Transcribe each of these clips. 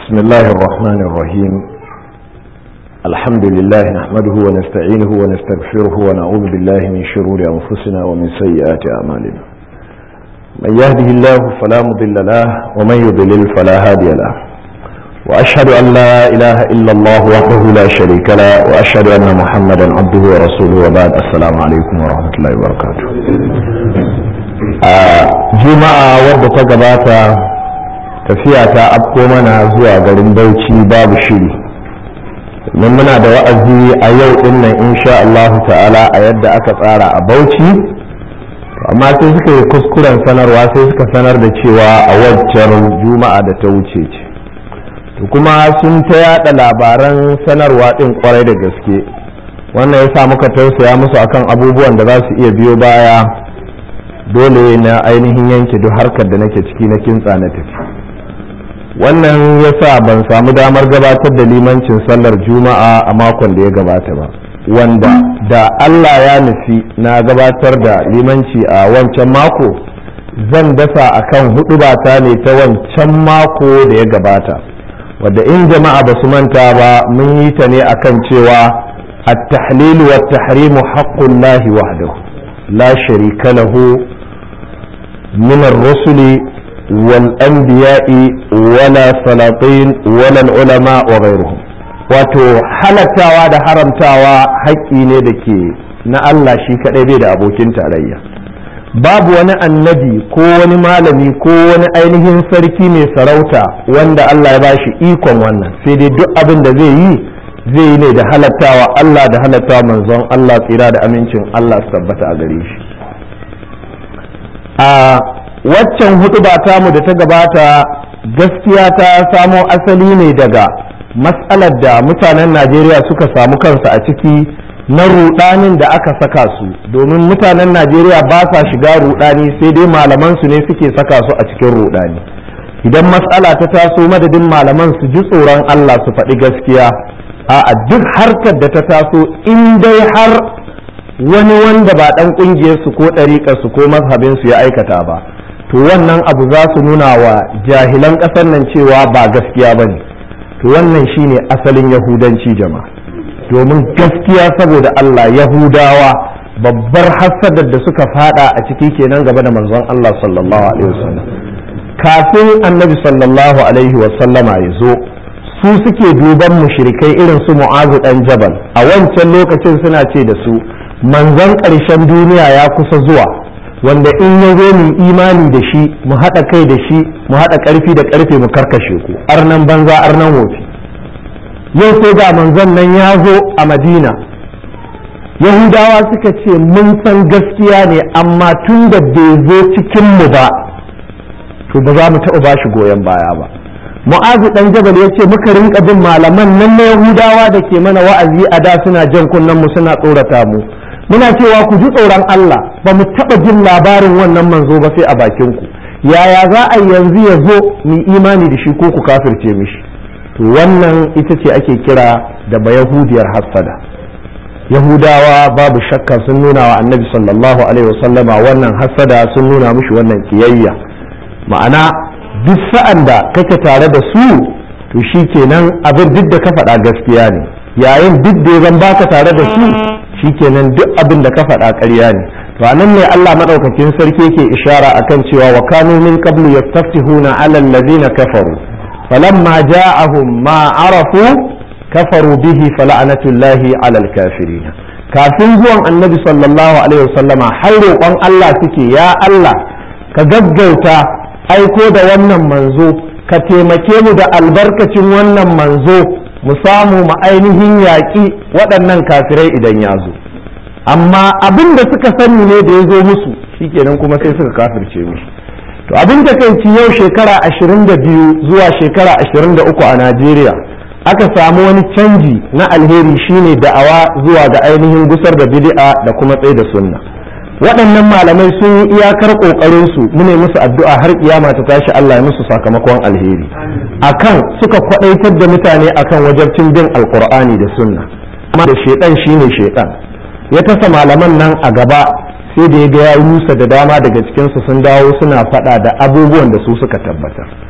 بسم الله الرحمن الرحيم. الحمد لله نحمده ونستعينه ونستغفره ونعوذ بالله من شرور أنفسنا ومن سيئات أعمالنا. من يهده الله فلا مضل له ومن يضلل فلا هادي له، وأشهد أن لا إله إلا الله وحده لا شريك له، وأشهد أن محمدا عبده ورسوله، وبعد. السلام عليكم ورحمة الله وبركاته. جمعة wadda ta gabata tafiya ta afko mana zuwa garin Bauchi babu shiri, mun muna da wa'azi a yau din nan insha Allah ta'ala a yadda aka tsara a Bauchi, amma sai suka yi kuskuren sanarwa, sai suka sanar da cewa a waccan juma'a da ta wuce ce, to kuma sun ta yada labaran sanarwa din kwarai da gaske. Wannan yasa muka tausaya musu akan abubuwan da za su iya biyo baya, dole na ainihin yanke duk harkar da nake ciki na kintsa na tafi. Wannan yasa ban samu damar gabatar da limancin sallar juma'a a makon da ya gabata ba, wanda da Allah ya nufi na gabatar da limanci a wancan mako, zan dasa akan hudubata ne ta wancan mako da ya gabata, wadda in jama'a ba su manta ba mun yi ta ne akan cewa at-tahlil wa at-tahrim haqqullahi wahdahu la sharika lahu min ar-rusuli والأنبياء ولا سلاطين ولا العلماء وغيرهم. wato halattawa da haramtawa haƙƙi ne da ke na Allah shi kaɗai bai da abokin tarayya. Babu wani annabi ko wani malami ko wani ainihin sarki mai sarauta wanda Allah ya bashi ikon wannan, sai dai duk abin da zai yi ne da halattawa Allah da halattawa manzon Allah, tsira da amincin Allah su tabbata a gare shi. Waccan hutuba tamu da ta gabata gaskiya ta samo asali ne daga matsalar da mutanen Najeriya suka samu kansu a ciki na rudanin da aka saka su, domin mutanen Najeriya ba sa shiga rudani, sai dai malaman su ne suke saka su a cikin rudani. Idan matsala ta taso, madadin malaman su ji tsoron Allah su faɗi gaskiya, a duk harkar da ta taso in dai har wani wanda ba ɗan ƙungiyar su ko ɗariƙar su ko mazhabin su ya aikata ba, to wannan abu za su nuna wa jahilan ƙasar nan cewa ba gaskiya ba ne. To wannan shine asalin yahudanci jama'a, domin gaskiya saboda Allah, yahudawa babbar hasadar da suka fada a ciki kenan gaba da manzon Allah sallallahu alaihi wasallam. Kafin annabi sallallahu alaihi wasallama ya zo, su suke duban mushrikai irin su Mu'azu dan Jabal, a wancan lokacin suna ce da su manzon ƙarshen duniya ya kusa zuwa, wanda in ya zo mu imani da shi, mu haɗa kai da shi, mu haɗa ƙarfi da ƙarfe mu karkashe ku, arnan banza arnan wofi. Yau sai ga manzon nan ya zo a Madina, Yahudawa suka ce mun san gaskiya ne, amma tun da bai zo cikin mu ba, to ba za mu taɓa ba shi goyon baya ba. Mu'azu ɗan Jabal ya ce muka rinka bin malaman nan na Yahudawa da ke mana wa'azi a da, suna jan kunnen mu, suna tsorata mu, muna cewa ku ji tsoron Allah, ba mu taɓa jin labarin wannan manzo ba sai a bakin ku. Yaya za a yanzu ya zo mu imani da shi ko ku kafirce mishi? To wannan ita ce ake kira da bayahudiyar hassada. Yahudawa babu shakka sun nuna wa annabi sallallahu alaihi wasallama wannan hassada, sun nuna mishi wannan kiyayya. Ma'ana duk sa'an da kake tare da su, to shi kenan abin duk da ka faɗa gaskiya ne, yayin duk da zan baka tare da su, shikenan duk abin da ka faɗa ƙarya ne. To anan ne Allah madaukakin sarki yake ishara akan cewa wa kanu min qablu yastaftihuna 'ala allazina kafaru falamma ja'ahum ma arafu kafaru bihi fala'natullahi 'alal kafirin. Kafin zuwan annabi sallallahu alaihi wasallama har roƙon Allah suke, ya Allah ka gaggauta aiko da wannan manzo, ka taimake mu da albarkacin wannan manzo, mu samu mu ainihin yaƙi waɗannan kafirai idan ya zo. Amma abin da suka sani ne da ya zo musu, shikenan kuma sai suka kafirce mishi. To abin da kai yau shekara 22 zuwa shekara 23 a Najeriya aka samu wani canji na alheri, shine da'awa zuwa ga ainihin gusar da bid'a da kuma tsaye da sunna. Waɗannan malamai sun yi iyakar ƙoƙarinsu, mune musu addu'a har kiyama ta tashi Allah ya musu sakamakon alheri, akan suka kwaɗaitar da mutane akan wajabcin bin alƙur'ani da sunna. Amma da shaiɗan shine shaiɗan ya tasa malaman nan a gaba, sai da ya ga ya rusa da dama daga cikinsu sun dawo suna faɗa da abubuwan da su suka tabbatar.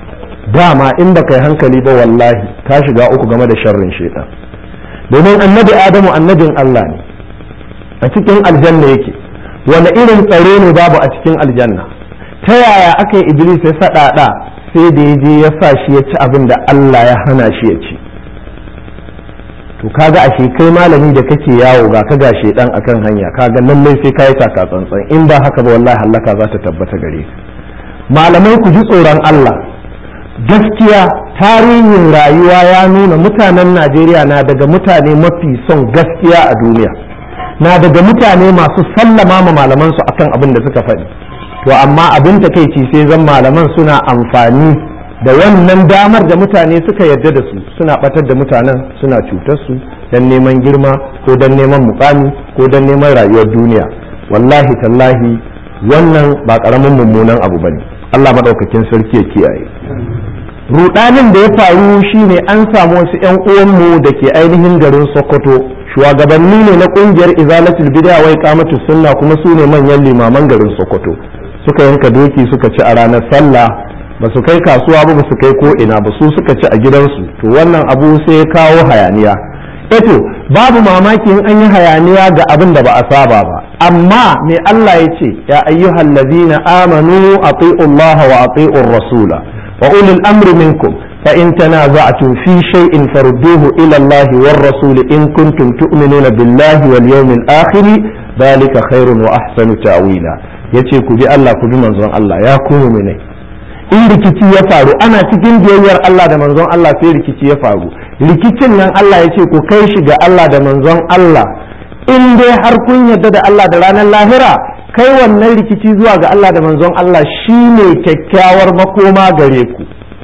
dama in baka yi hankali ba wallahi ka shiga uku game da sharrin shaitan. domin annabi adamu annabin Allah ne, a cikin aljanna yake, wani irin tsaro ne babu a cikin aljanna? ta yaya aka yi iblis ya saɗaɗa sai da ya je ya sa shi ya ci abin da Allah ya hana shi ya ci? to kaga ashe kai malami da kake yawo ga ka ga shedan akan hanya, kaga lallai sai kai taka tsantsan, in ba haka ba wallahi halaka za ta tabbata gare ka. malamai ku ji tsoron Allah. gaskiya tarihin rayuwa ya nuna mutanen Najeriya na daga mutane mafi son gaskiya a duniya, na daga mutane masu sallama ma malaman su akan abin da suka faɗi. to amma abin takeici sai zan malaman suna amfani da wannan damar da mutane suka yarda da su, suna batar da mutanen, suna cutar su dan neman girma ko dan neman mukami ko dan neman rayuwar duniya. wallahi tallahi wannan ba karamin mummunan abu bane. Allah madaukakin sarki ya kiyaye. rudanin da ya faru shine an samu wasu ƴan uwanmu da ke ainihin garin Sokoto, shugabanni ne na kungiyar Izalatul Bid'a wa Iqamatus Sunna, kuma su ne manyan limaman garin Sokoto. suka yanka doki suka ci a ranar sallah, ba su kai kasuwa ba su kai ko ina ba, su suka ci a gidansu. to wannan abu sai ya kawo hayaniya. eto babu mamaki in an yi hayaniya ga abin da ba a saba ba, amma me Allah ya ce, ya ayyuhal ladina amanu ati'u Allah wa ati'ur rasula wa ulil amri minkum fa in tanaza'tum fi shay'in farudduhu ila Allah war rasul in kuntum tu'minuna billahi wal yawmil akhir dhalika khairun wa ahsanu ta'wila. yace ku bi Allah ku bi manzon Allah ya ku mu'mini. in rikici ya faru ana cikin biyayyar Allah da manzon Allah sai rikici ya faru, rikicin nan Allah ya ce ku kai shi ga Allah da manzon Allah. in dai har kun yarda da Allah da ranar lahira, kai wannan rikici zuwa ga Allah da manzon Allah shine kyakkyawar makoma gare ku.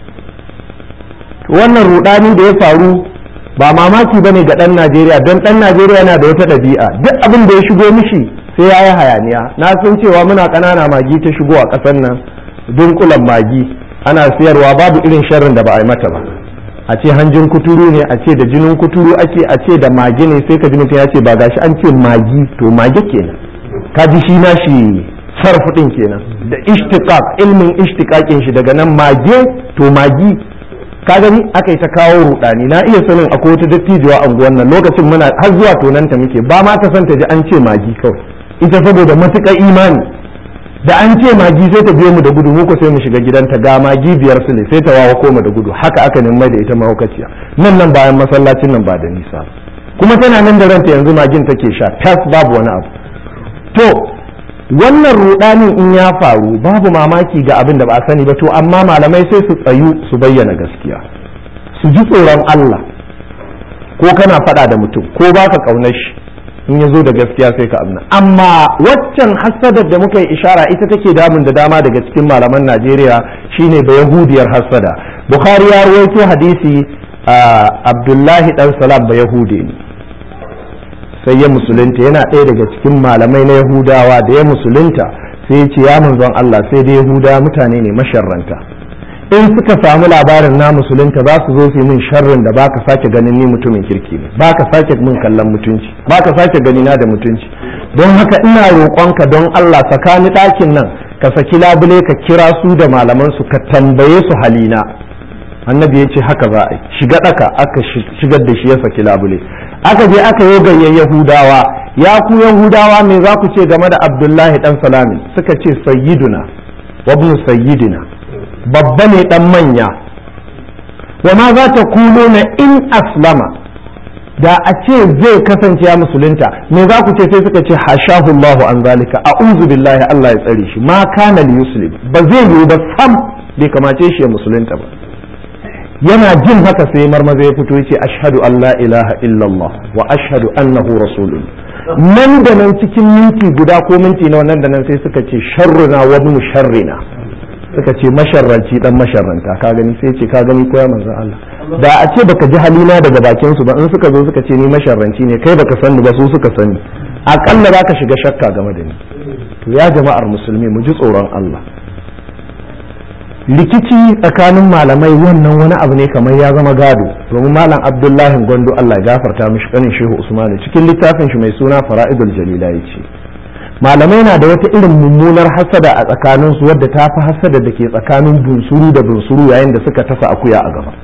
wannan rudani da ya faru ba mamaki bane ga dan Najeriya, don dan Najeriya yana da wata ɗabi'a, duk abin da ya shigo mishi sai ya yi hayaniya. na san cewa muna ƙanana magi ta shigo a ƙasar nan, dunkulan magi ana siyarwa, babu irin sharrin da ba a yi mata ba. a ce hanjin kuturu ne, a ce da jinin kuturu ake, a ce da magi ne, sai ka ji mutum ya ce ba gashi an ce magi, to magi kenan. ka ji shi na shi sarfu din kenan, da ishtiqaq, ilmin ishtiqaqin shi daga nan mage to magi. ka gani aka yi ta kawo rudani. na iya sanin akwai wata dattijuwa a unguwan nan, lokacin muna har zuwa tonanta muke, ba ma ta san ta ji an ce magi kawai, ita saboda matuƙar imani da an ce magi sai ta biyo mu da gudu, mu ko sai mu shiga gidanta ga magi 5 sule sai ta wawa koma da gudu. haka aka nemi da ita mahaukaciya nan bayan masallacin nan ba da nisa, kuma tana nan da ranta yanzu magin take sha tas babu wani abu. to wannan rudanin in ya faru babu mamaki ga abin da ba a sani ba, to amma malamai sai su tsayu su bayyana gaskiya, su ji tsoron Allah. ko kana faɗa da mutum ko baka kaunar shi, in ya zo da gaskiya sai ka amna. amma waccan hasadar da muka yi ishara ita take damun da dama daga cikin malaman Najeriya, shine ba yahudiyar hasada. Bukhari ya rawaito hadisi, Abdullahi dan Salam ba yahudi ne, sai ya musulunta, yana ɗaya daga cikin malamai na Yahudawa. da ya musulunta sai ya ce ya manzon Allah, sai da Yahudawa mutane ne masharranta, in suka samu labarin na musulunta za su zo su yi min sharrin da baka sake ganin ni mutumin kirki ne, baka sake min kallon mutunci, baka sake gani na da mutunci. don haka ina roƙonka don Allah, tsakanin ɗakin nan ka saki labule ka kira su da malaman su ka tambaye su halina. annabi ya ce haka za a yi. shiga ɗaka aka shigar da shi ya saki labule, aka je aka yi gayyar Yahudawa. ya ku Yahudawa me za ku ce game da Abdullahi dan Salami? suka ce sayyiduna wa ibn sayyidina, babba ne dan manya. wa ma za ta kulo na in aslama, da a ce zai kasance ya musulunta me za ku ce? sai suka ce hashahu Allahu an zalika, a'udhu billahi, Allah ya tsare shi, ma kana li yuslim, ba zai yi ba sam, bai kamace shi ya musulunta ba. yana jin haka sai marmaza ya fito yace ashhadu an la ilaha illallah wa ashhadu annahu rasulullah. nan da nan cikin minti guda ko minti na wannan da nan sai suka ce sharruna wa ibn sharrina, suka ce masharranci dan masharranta. ka gani? sai ce ka gani ko ya manzo Allah, da a ce baka ji halina daga bakin su ba, in suka zo suka ce ni masharranci ne, kai baka sani ba, su suka sani, akalla zaka shiga shakka game da ni. to ya jama'ar musulmi mu ji tsoron Allah. rikici tsakanin malamai wannan wani abu ne kamar ya zama gado, domin malam Abdullahi Gondo Allah ya gafarta mishi kanin Shehu Usman cikin littafin shi mai suna Fara'idul Jalila yace malamai na da wata irin mummunar hasada a tsakaninsu wadda ta fi hasada da ke tsakanin bunsuru da bunsuru yayin da suka tasa akuya a gaba.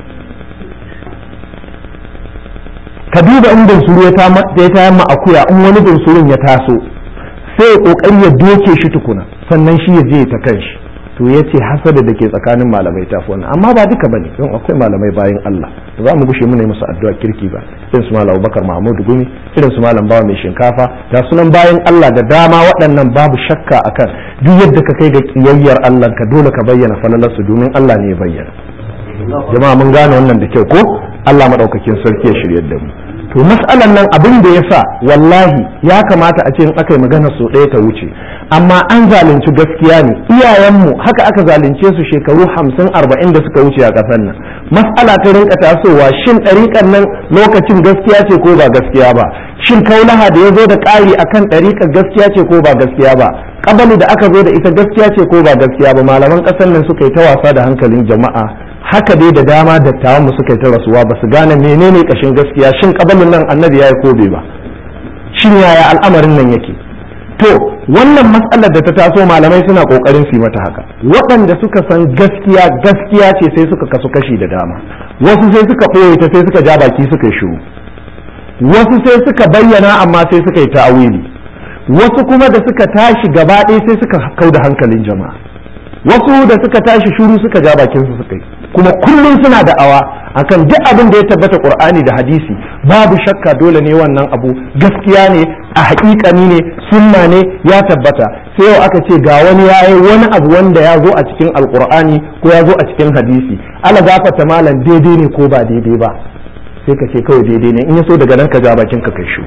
Ka duba in bunsuru ya tayar ma akuya, in wani bunsurun ya taso sai ya kokari ya doke shi tukuna sannan shi ya je ta kanshi. To ya ce hasada da ke tsakanin malamai ta fi wannan, amma ba duka bane, don akwai malamai bayan Allah ba za mu gushe muna yi musu addu'a kirki ba, irin su malam Abubakar Mahmudu Gumi, irin su malam Bawa mai shinkafa, da sunan bayan Allah da dama waɗannan babu shakka akan duk yadda ka kai ga kiyayyar Allah ka dole ka bayyana falalarsu domin Allah ne ya bayyana. Jama'a mun gane wannan da kyau ko? Allah madaukakin sarki ya shiryar da mu. To mas'alan nan abin da ya sa wallahi ya kamata a ce in aka yi magana so ɗaya ta wuce, amma an zalunci gaskiya ne. Iyayenmu haka aka zalunce su shekaru 50-40 da suka wuce a ƙasar nan. Mas'ala ta rinka tasowa, shin ɗariƙar nan lokacin gaskiya ce ko ba gaskiya ba? Shin kaulaha da ya zo da ƙari akan ɗariƙar gaskiya ce ko ba gaskiya ba? Ƙabalu da aka zo da ita gaskiya ce ko ba gaskiya ba? Malaman ƙasar nan suka yi ta wasa da hankalin jama'a. Haka dai da dama dattawan mu suka yi ta rasuwa ba su gane menene kashin gaskiya, shin kabalin nan annabi ya yi ko bai ba, shin yaya al'amarin nan yake. To wannan matsalar da ta taso malamai suna kokarin su yi mata haka. Waɗanda suka san gaskiya ce sai suka kasu kashi da dama, wasu sai suka ɓoye ta sai suka ja baki suka yi shiru, wasu sai suka bayyana amma sai suka yi ta'awili, wasu kuma da suka tashi gaba ɗaya sai suka kauda hankalin jama'a, wasu da suka tashi shiru suka ja bakin su suka yi. Kuma kullum suna da'awa akan duk abin da ya tabbata Qur'ani da hadisi babu shakka dole ne wannan abu gaskiya ne, a haƙiƙani ne, sunna ne, ya tabbata. Sai yau aka ce ga wani yayi wani abu wanda ya zo a cikin Alƙur'ani ko ya zo a cikin hadisi, ala gafata malam daidai ne ko ba daidai ba, sai ka ce kawai daidai ne, in ya so daga nan ka ja bakin ka kai shu.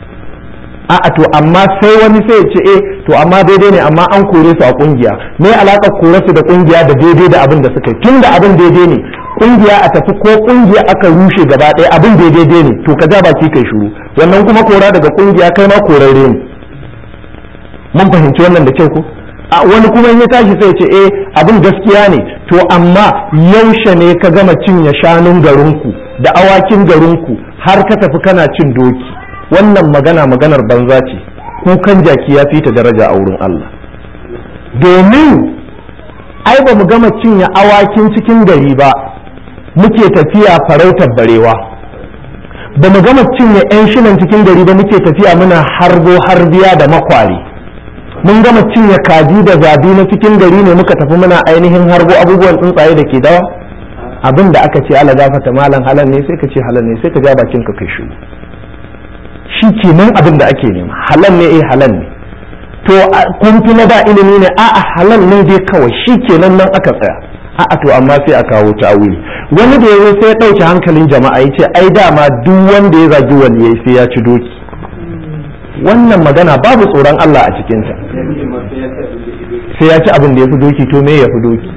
A'a to amma sai wani sai ya ce to amma daidai ne, amma an kore su a kungiya. Me alaƙar kore su da kungiya da daidai da abin da suka yi? Tunda abin daidai ne, kungiya a tafi ko kungiya aka rushe gaba ɗaya abin daidai ne, to ka ja baki kai shiru. Wannan kuma kora daga kungiya kai ma korarre ne. Mun fahimci wannan da kyau ko? Wani kuma ya tashi sai ya ce abin gaskiya ne, to amma yaushe ne ka gama cinye shanun garinku da awakin garinku har ka tafi kana cin doki? Wannan maganar banza ce, kukan jaki ya fita daraja a wurin Allah. Domin ai ba mu gama cinye awakin cikin gari ba muke tafiya farautar barewa, ba mu gama cinye 'yan shinan cikin gari ba muke tafiya muna harbiya da makwari, mun gama cinye kaji da zabi na cikin gari ne muka tafi muna ainihin harbo abubuwan tsuntsaye da ke dawa. Abin da aka ce ala gafata malam halal ne sai ka ce halal ne, sai ka ja bakin ka kai shiru. Shi ke nan abin da ake nema, halal ne halal ne. To kun fi na da ilimi ne, a'a halal ne dai kawai, shi ke nan aka tsaya. A'a to amma sai a kawo ta'awili. Wani da yazo sai ya ɗauki hankalin jama'a ya ce ai dama duk wanda ya zagi waliyai sai ya ci doki. Wannan magana babu tsoron Allah a cikinta. Sai ya ci abin da ya fi doki, to me ya fi doki?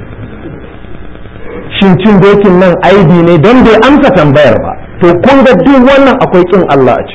Shin cin dokin nan aibi ne don bai amsa tambayar ba? To kun ga duk wannan akwai kin Allah a ciki.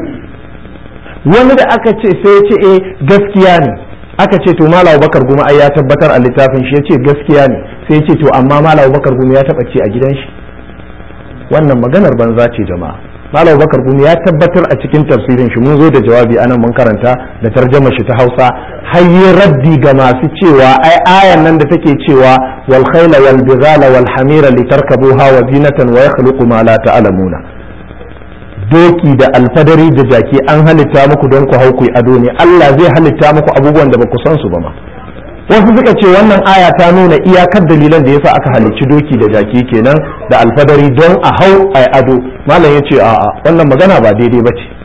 Wani da aka ce sai ya ce gaskiya ne, aka ce to Malam Bakar Gumi ai ya tabbatar a littafin shi, ya ce gaskiya ne, sai ya ce to amma Malam Bakar Gumi ya taba ce a gidan shi. Wannan maganar banza ce jama'a. Malam Bakar Gumi ya tabbatar a cikin tafsirin shi, mun zo da jawabi anan mun karanta da tarjama shi ta Hausa, hayyi raddi ga masu cewa ai ayan nan da take cewa wal khayla wal bighala wal hamira litarkabuha wa zinatan wa yakhluqu ma la ta'lamuna. Doki da alfadari da jaki an halitta muku don ku hau ku ado ne, Allah zai halitta muku abubuwan da ba ku san su ba ma. Wasu suka ce wannan aya ta nuna iyakar dalilan da yasa aka halicci doki da jaki kenan da alfadari don a hau a ado. Malam ya ce a'a wannan magana ba daidai ba ce.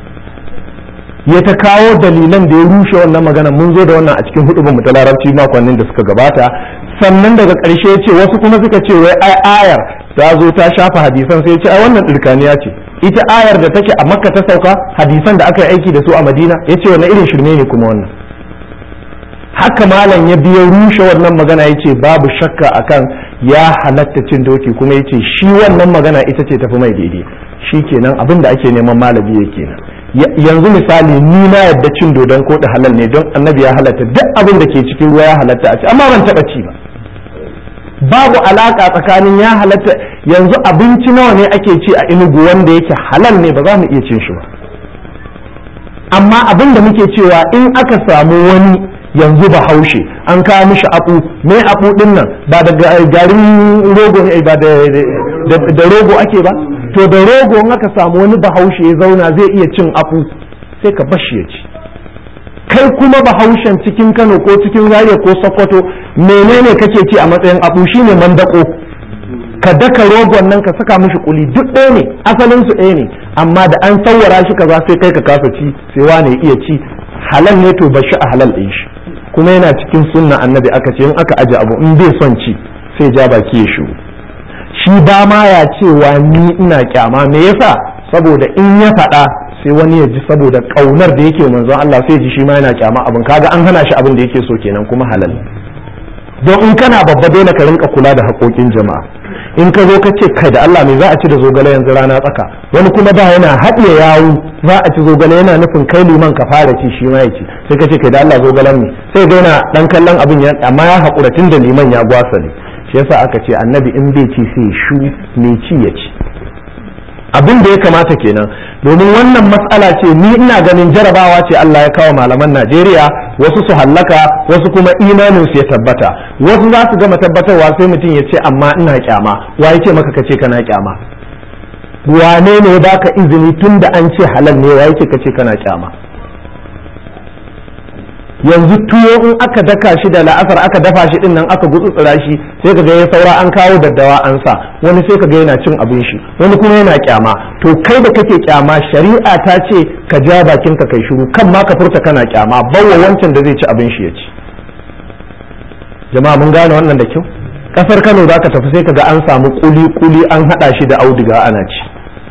Ya ta kawo dalilan da ya rushe wannan magana, mun zo da wannan a cikin hudubin mu ta larabci makonnin da suka gabata. Sannan daga ƙarshe ya ce wasu kuma suka ce wai ai ayar ta zo ta shafa hadisan, sai ya ce ai wannan ɗirkaniya ce. Ita ayar da take a Makka ta sauka, hadisan da aka yi aiki da su a Madina, ya ce wannan irin shirme ne kuma wannan. Haka malam ya biyo rushe wannan magana, ya ce babu shakka akan ya halatta cin doki, kuma ya ce shi wannan magana ita ce tafi mai daidai. Shi kenan abin da ake neman malami ya kenan. Yanzu misali ni na yadda cin dodon koɗi halal ne don annabi ya halatta duk abin da ke cikin ruwa ya halatta a ci, amma ban taɓa ci ba. Babu alaka tsakanin ya halatta. Yanzu abinci nawa ne ake ci a Enugu wanda yake halal ne ba za mu iya cin shi ba. amma abin da muke cewa in aka samu wani yanzu bahaushe an kawo mishi abu me abu din nan ba da garin rogo ne ba da rogo ake ba, to da rogo in aka samu wani bahaushe ya zauna zai iya cin abu sai ka bashi ya ci. kai kuma bahaushen cikin Kano ko cikin Zaria ko Sokoto menene kake ci a matsayin abu? Shine mandako. ka daka rogon nan ka saka mishi kuli duk ɗaya ne, asalin su ɗaya ne, amma da an tsawara shi kaza sai kai ka kasa ci sai wane iya ci. Halal ne to bashi a halal ɗin shi, kuma yana cikin sunna annabi aka ce in aka aje abu in bai son ci sai ja baki ya shiru. Shi ba ma ya cewa ni ina kyama, me yasa? Saboda in ya faɗa sai wani ya ji saboda ƙaunar da yake manzon Allah sai ji shi ma yana kyama abin, kaga an hana shi abin da yake so kenan kuma halal. Don in kana babba dole ka rinka kula da haƙoƙin jama'a. In ka zo ka ce kai da Allah me za a ci da zogale yanzu rana tsaka, wani kuma da yana haɗiye yawu za a ci zogale yana nufin kai liman ka fara ci shi ma ya ci, sai ka ce kai da Allah zogalen ne, sai ga yana dan kallon abin ya amma ya haƙura tun da liman ya gwasa ne. Shi yasa aka ce annabi in bai ci sai shu mai ci ya ci. Abin da ya kamata kenan, domin wannan matsala ce ni ina ganin jarabawa ce Allah ya kawo malaman Najeriya, wasu su hallaka wasu kuma imanin su ya tabbata, wasu za su gama tabbatarwa sai mutum ya ce amma ina kyama. Wa ya ce maka kace kana kyama? Wane ne baka izini tun da an ce halal ne? Wa yake kace kana kyama? Yanzu tuwo in aka daka shi da la'asar aka dafa shi din nan aka gutsutsura shi sai kaga ya saura an kawo daddawa an sa, wani sai kaga yana cin abin shi, wani kuma yana kyama. To kai da kake kyama shari'a ta ce ka ja bakin ka kai shiru, kan ma ka furta kana kyama, bawa wancan da zai ci abin shi ya ci. Jama'a mun gane wannan da kyau? Kasar Kano zaka tafi sai kaga an samu kuli an hada shi da auduga ana ci.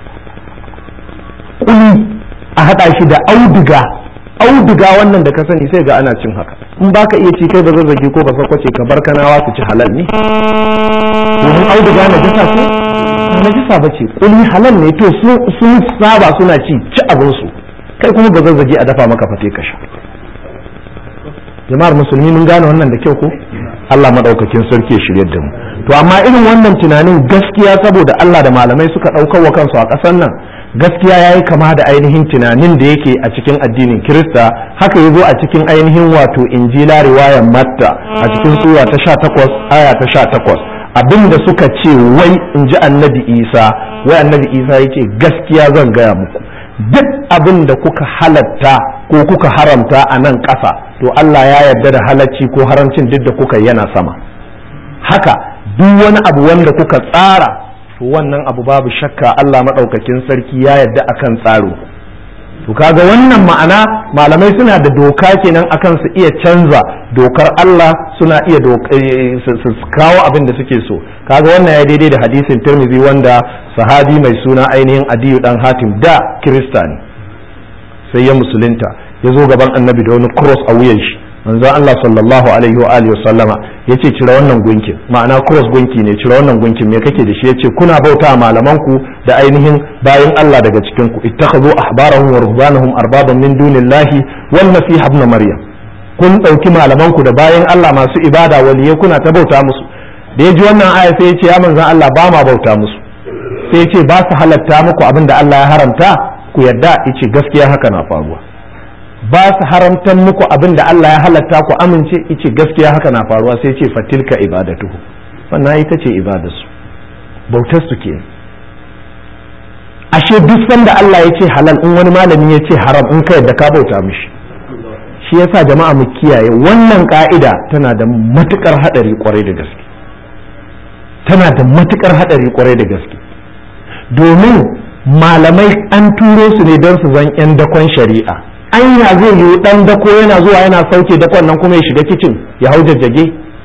Kuli a hada shi da auduga wannan da ka sani sai ga ana cin haka. In baka iya ci kai ba zazzage ko ba sakwace ka bar kanawa su ci halal ne, domin auduga na jisa ce na jisa ba ce, kuli halal ne. to sun saba suna ci abin su, kai kuma ba zazzage a dafa maka fate ka sha. Jama'ar musulmi mun gane wannan da kyau ko? Allah madaukakin sarki ya shirye da mu. To amma irin wannan tunanin gaskiya saboda Allah da malamai suka ɗaukar wa kansu a ƙasar nan, gaskiya ya yi kama da ainihin tunanin da yake a cikin addinin Kirista. Haka ya zo a cikin ainihin wato Injila riwayar Matta a cikin sura ta 18 aya ta 18, abinda suka ce wai in ji annabi Isa, wai annabi Isa yake gaskiya zan gaya muku, duk abin da kuka halatta ko kuka haramta a nan ƙasa to Allah ya yarda da halacci ko haramcin duk da kuka yana sama. Haka duk wani abu wanda kuka tsara to wannan abu babu shakka Allah maɗaukakin sarki ya yarda akan tsaro. To kaga wannan ma'ana malamai suna da doka kenan akan su iya canza dokar Allah, suna iya su kawo abin da suke so. Kaga wannan ya daidai da hadisin Tirmidhi wanda sahabi mai suna ainihin Adiyu dan Hatim da Kirista ne, sai ya musulunta, ya zo gaban annabi da wani cross a wuyan shi. Manzon Allah sallallahu alaihi wa alihi wasallama yace cire wannan gunkin, ma'ana cross gunki ne, cire wannan gunkin, me kake da shi? Yace kuna bauta malaman ku da ainihin bayin Allah daga cikin ku, ittakhadhu ahbarahum wa ruhbanahum arbaban min dunillahi wal masih ibn maryam. Kun dauki malaman ku da bayin Allah masu ibada waliyai kuna ta bauta musu. Da yaji wannan aya sai yace ya manzon Allah ba ma bauta musu. Sai yace ba su halatta muku abinda Allah ya haramta ku yadda? Yace gaskiya haka na faruwa. Ba su haramtan muku abin da Allah ya halatta ku amince? Ice gaskiya haka na faruwa. Sai ce fatilka ibadatuhu, wannan ita ce ibadarsu, bautar su ke. Ashe duk sanda Allah ya ce halal, in wani malami ya ce haram, in ka yadda ka bauta mishi. Shi yasa jama'a mu kiyaye wannan ka'ida, tana da matukar hadari kwarai da gaske, tana da matukar hadari kwarai da gaske, domin malamai an turo su ne don su zan 'yan dakon shari'a. Anya zai yi dan dako yana zuwa yana sauke dakon nan kuma ya shiga kicin ya hau jajjage?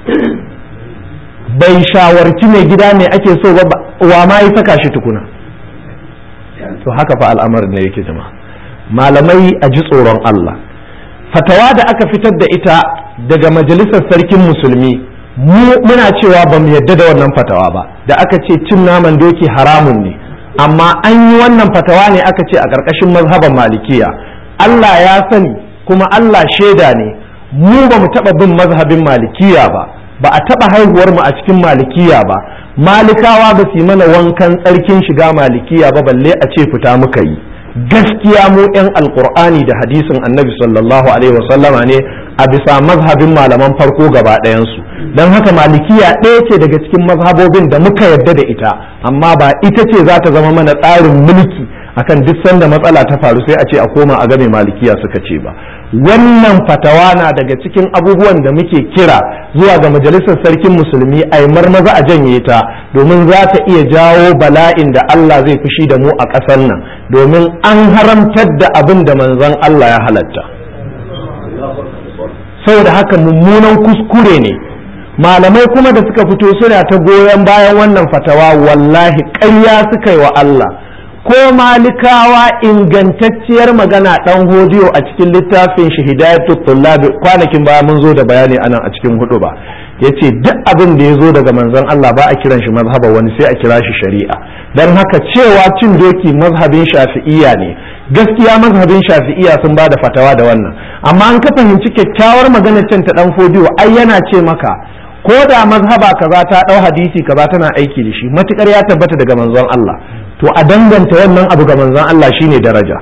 Bai shawarci mai gida ne ake so ba, wa ma ya saka shi tukuna? To haka fa al'amarin ne yake jama'a. Malamai a ji tsoron Allah. Fatawa da aka fitar da ita daga majalisar sarkin musulmi, muna cewa ba mu yadda da wannan fatawa ba, da aka ce cin naman doki haramun ne, amma an yi wannan fatawa ne aka ce a ƙarƙashin mazhaban malikiya. Allah ya sani kuma Allah shaida ne, mu ba mu taɓa bin mazhabin malikiya ba, ba a taɓa haihuwar mu a cikin malikiya ba, malikawa ba su yi mana wankan tsarkin shiga malikiya ba balle a ce fita muka yi. gaskiya mu 'yan alkur'ani da hadisin annabi sallallahu alaihi wasallama ne a bisa mazhabin malaman farko gaba ɗayansu. don haka malikiya ɗaya ce daga cikin mazhabobin da muka yarda da ita, amma ba ita ce za ta zama mana tsarin mulki akan duk sanda matsala ta faru sai a ce a koma a game malikiya suka ce ba. Wannan fatawa na daga cikin abubuwan da muke kira zuwa ga majalisar sarkin musulmi a yi marmaza a janye ta, domin za ta iya jawo bala'in da Allah zai fushi da mu a ƙasar nan, domin an haramtar da abin da manzon Allah ya halatta. Saboda haka mummunan kuskure ne. Malamai kuma da suka fito suna ta goyon bayan wannan fatawa, wallahi ƙarya suka yi wa Allah. Ko malikawa ingantacciyar magana dan hodiyo a cikin littafin shi hidayatul tullab kwanakin baya mun zo da bayani anan a cikin hudu ba, yace duk abin da ya zo daga manzon Allah ba a kiran shi mazhaba wani, sai a kira shi shari'a. Dan haka cewa cin doki mazhabin shafi'iyya ne, gaskiya mazhabin shafi'iyya sun ba da fatawa da wannan, amma an ka fahimci kyakkyawar maganar can ta dan hodiyo ai yana ce maka ko da mazhaba kaza ta dau hadisi kaza tana aiki da shi matukar ya tabbata daga manzon Allah, to a danganta wannan abu ga manzon Allah shine daraja.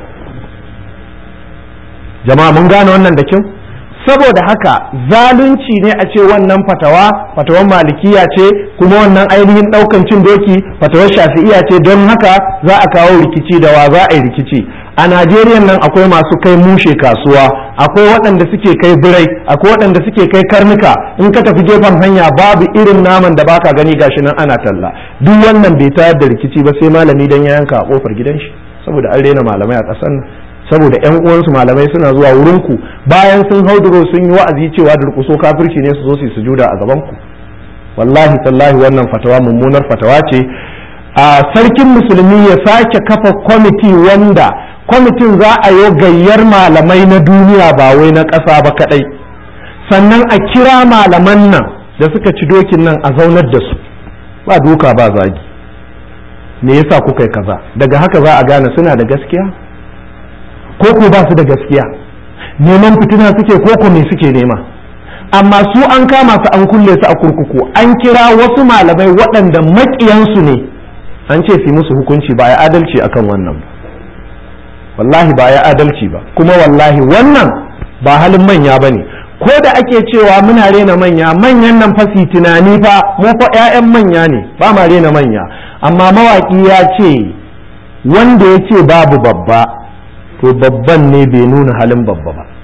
Jama'a mun gane wannan da kyau. Saboda haka zalunci ne a ce wannan fatawan malikiya ce, kuma wannan ainihin daukan cin doki fatawar shafi'iya ce, don haka za a kawo rikici da wa za a yi rikici. A Najeriya nan akwai masu kai mushe kasuwa, akwai waɗanda suke kai birai, akwai waɗanda suke kai karnuka, in ka tafi gefen hanya babu irin naman da baka gani gashi nan ana talla. Duk wannan bai tayar da rikici ba sai malami dan ya yanka a kofar gidan shi, saboda an rena malamai a ƙasar nan, saboda ƴan uwansu malamai suna zuwa wurin ku bayan sun hauduro sun yi wa'azi cewa durƙuso kafirci ne su zo su sujuda a gaban ku. Wallahi tallahi wannan fatawa mummunar fatawa ce. A sarkin musulmi ya sake kafa kwamiti wanda kwamitin za a yi gayyar malamai na duniya ba wai na ƙasa ba kaɗai, sannan a kira malaman nan da suka ci dokin nan a zaunar da su, ba duka ba zagi, me yasa kuka yi kaza, daga haka za a gane suna da gaskiya ko ko ba su da gaskiya, neman fitina suke ko ko me suke nema. Amma su an kama su an kulle su a kurkuku, an kira wasu malamai waɗanda maƙiyansu ne, an ce su musu hukunci, ba ya adalci akan wannan ba, wallahi ba ya adalci ba. Kuma wallahi wannan ba halin manya bane, ko da ake cewa muna rena manya, manyan nan fa su tunani fa mu fa ƴaƴan manya ne, ba ma rena manya. Amma mawaki ya ce wanda ya ce babu babba to babban ne bai nuna halin babba ba.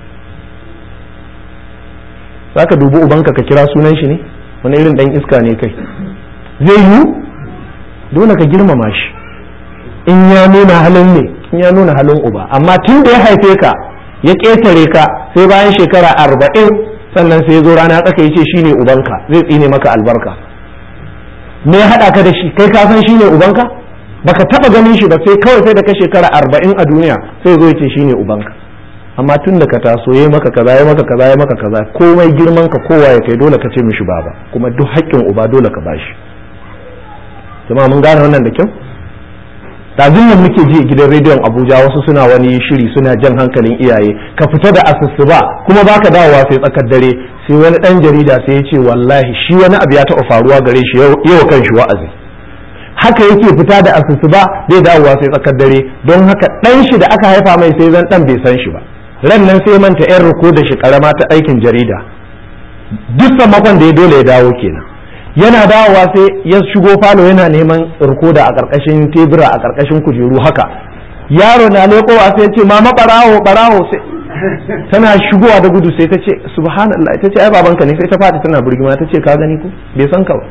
Zaka dubi ubanka ka kira sunan shi ne, wani irin dan iska ne kai, zai yi dole ka girmama shi in ya nuna halin ne, in ya nuna halin uba. Amma tun da ya haife ka ya ƙetare ka sai bayan shekara 40 sannan sai ya zo rana tsaka ya ce shine ubanka, zai tsine maka albarka. Me ya haɗa ka da shi? Kai ka san shine ubanka? Baka taɓa ganin shi ba sai kawai sai da ka shekara 40 a duniya sai zo ya ce shine ubanka. Amma tun da ka taso yayi maka kaza, yayi maka kaza, yayi maka kaza, komai girman ka kowa ya kai dole ka ce mishi baba, kuma duk haƙƙin uba dole ka bashi. Jama'a mun gane wannan da kyau. Ɗazun nan muke ji gidan rediyon Abuja wasu suna wani shiri suna jan hankalin iyaye, ka fita da asusuba kuma baka dawowa sai tsakar dare, sai wani ɗan jarida sai ya ce wallahi shi wani abu ya taɓa faruwa gare shi yau kan shi wa'azi, haka yake fita da asusuba zai dawowa sai tsakar dare, don haka ɗan shi da aka haifa mai sai zan ɗan bai san shi ba, ran nan sai manta yan riko da shi karama ta aikin jarida, duk sammakon da ya dole ya dawo kenan. Yana dawowa sai ya shigo falo yana neman rikoda a ƙarƙashin tebura a ƙarƙashin kujeru haka, yaro na leƙowa sai ya ce mama ɓarawo ɓarawo, sai tana shigowa da gudu sai ta ce subhanallah, ita ce ai babanka ne, sai ta fata tana burgima ta ce ka gani ko bai san ka ba.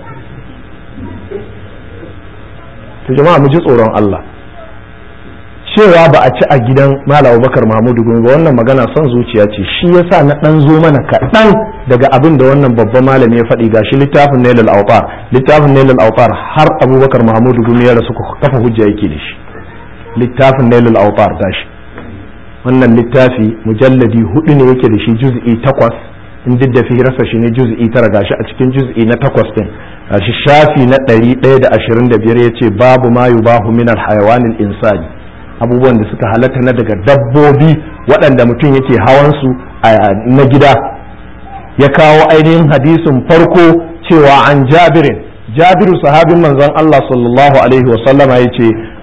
To jama'a mu ji tsoron Allah, cewa ba a ci a gidan Malam Abubakar Mahmudu Gumi ba wannan magana son zuciya ce, shi yasa na dan zo mana kaɗan daga abin da wannan babban malami ya faɗi. Gashi littafin Nailul Awtar, littafin Nailul Awtar har Abubakar Mahmudu Gumi ya rasu kafa hujja yake da shi. Littafin Nailul Awtar gashi, wannan littafi mujalladi 4 ne yake da shi, juz'i 8, in duk da firarsa shi ne juz'i 9, gashi a cikin juz'i na 8 din gashi shafi na 125 yace babu ma yubahu min al-hayawanil insani, abubuwan da suka halatta na daga dabbobi waɗanda mutum yake hawansu na gida. Ya kawo ainihin hadisin farko cewa an jabiru sahabin manzon Allah sallallahu alaihi wasallama ya ce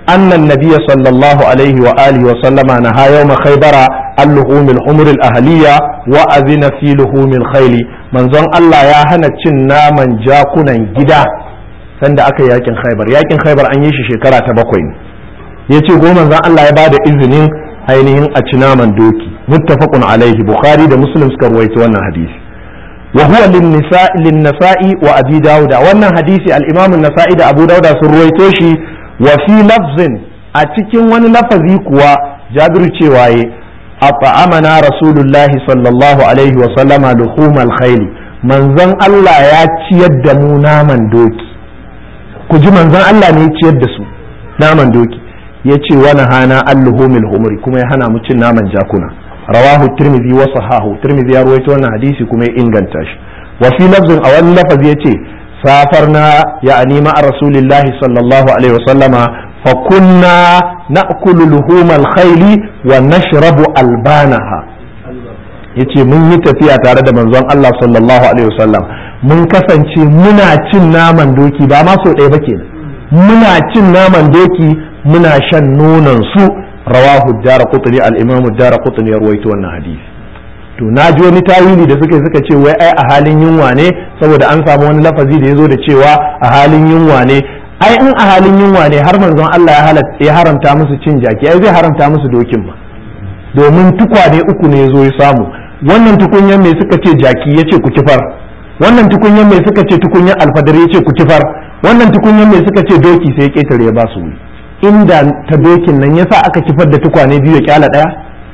anna an-nabiy sallallahu alaihi wa alihi wa sallama naha yawma khaybara al-luhum al-humr al-ahliya wa azina fi luhum al-khayl manzon Allah ya hana cin naman jakunan gida sanda aka yakin khaybar an yi shi shekara ta 7 yace goma manzon Allah ya bada izinin ainihin a ci naman doki muttafaqun alaihi bukhari da muslim suka ruwaito wannan hadisi wa huwa lin-nasa'i wa abi dawud wannan hadisi al-imam an-nasa'i da abu dawud sun ruwaito shi wa fi lafzin a cikin wani lafazi kuwa jabiru cewa ye at'amana rasulullahi sallallahu alaihi wa sallama luhumal khayl manzon Allah ya ciyar da mu naman doki ku ji manzon Allah ne ya ciyar da su naman doki yace wa nahana al-luhumil humri kuma ya hana mu cin naman jakuna rawahu tirmidhi wa sahahu tirmidhi ya rawaito wannan hadisi kuma ya inganta shi wa fi lafzin a wani lafazi yace safarna ya'ani ma'a rasulillahi sallallahu alaihi wasallama fa kunna na'kulu luhumal khayli wa nashrabu albanaha yace mun yi tafiya tare da manzon Allah sallallahu alaihi wasallam mun kasance muna cin naman doki ba ma so ɗaya ba kenan muna cin naman doki muna shan nonon su rawahu ad-darqutni al-imam ad-darqutni ya rawaito wannan hadisi to na ji wani tawili da suka ce wai ai a halin yunwa ne saboda an samu wani lafazi da yazo da cewa a halin yunwa ne ai in a halin yunwa ne har manzon Allah ya haramta musu cin jaki ai zai haramta musu dokin ba domin tukwane uku ne yazo ya samu wannan tukunyan mai suka ce jaki yace ku kifar wannan tukunyan mai suka ce tukunyan alfadar yace ku kifar wannan tukunyan mai suka ce doki sai ya ketare ya ba su inda ta dokin nan yasa aka kifar da tukwane biyu ya kyala daya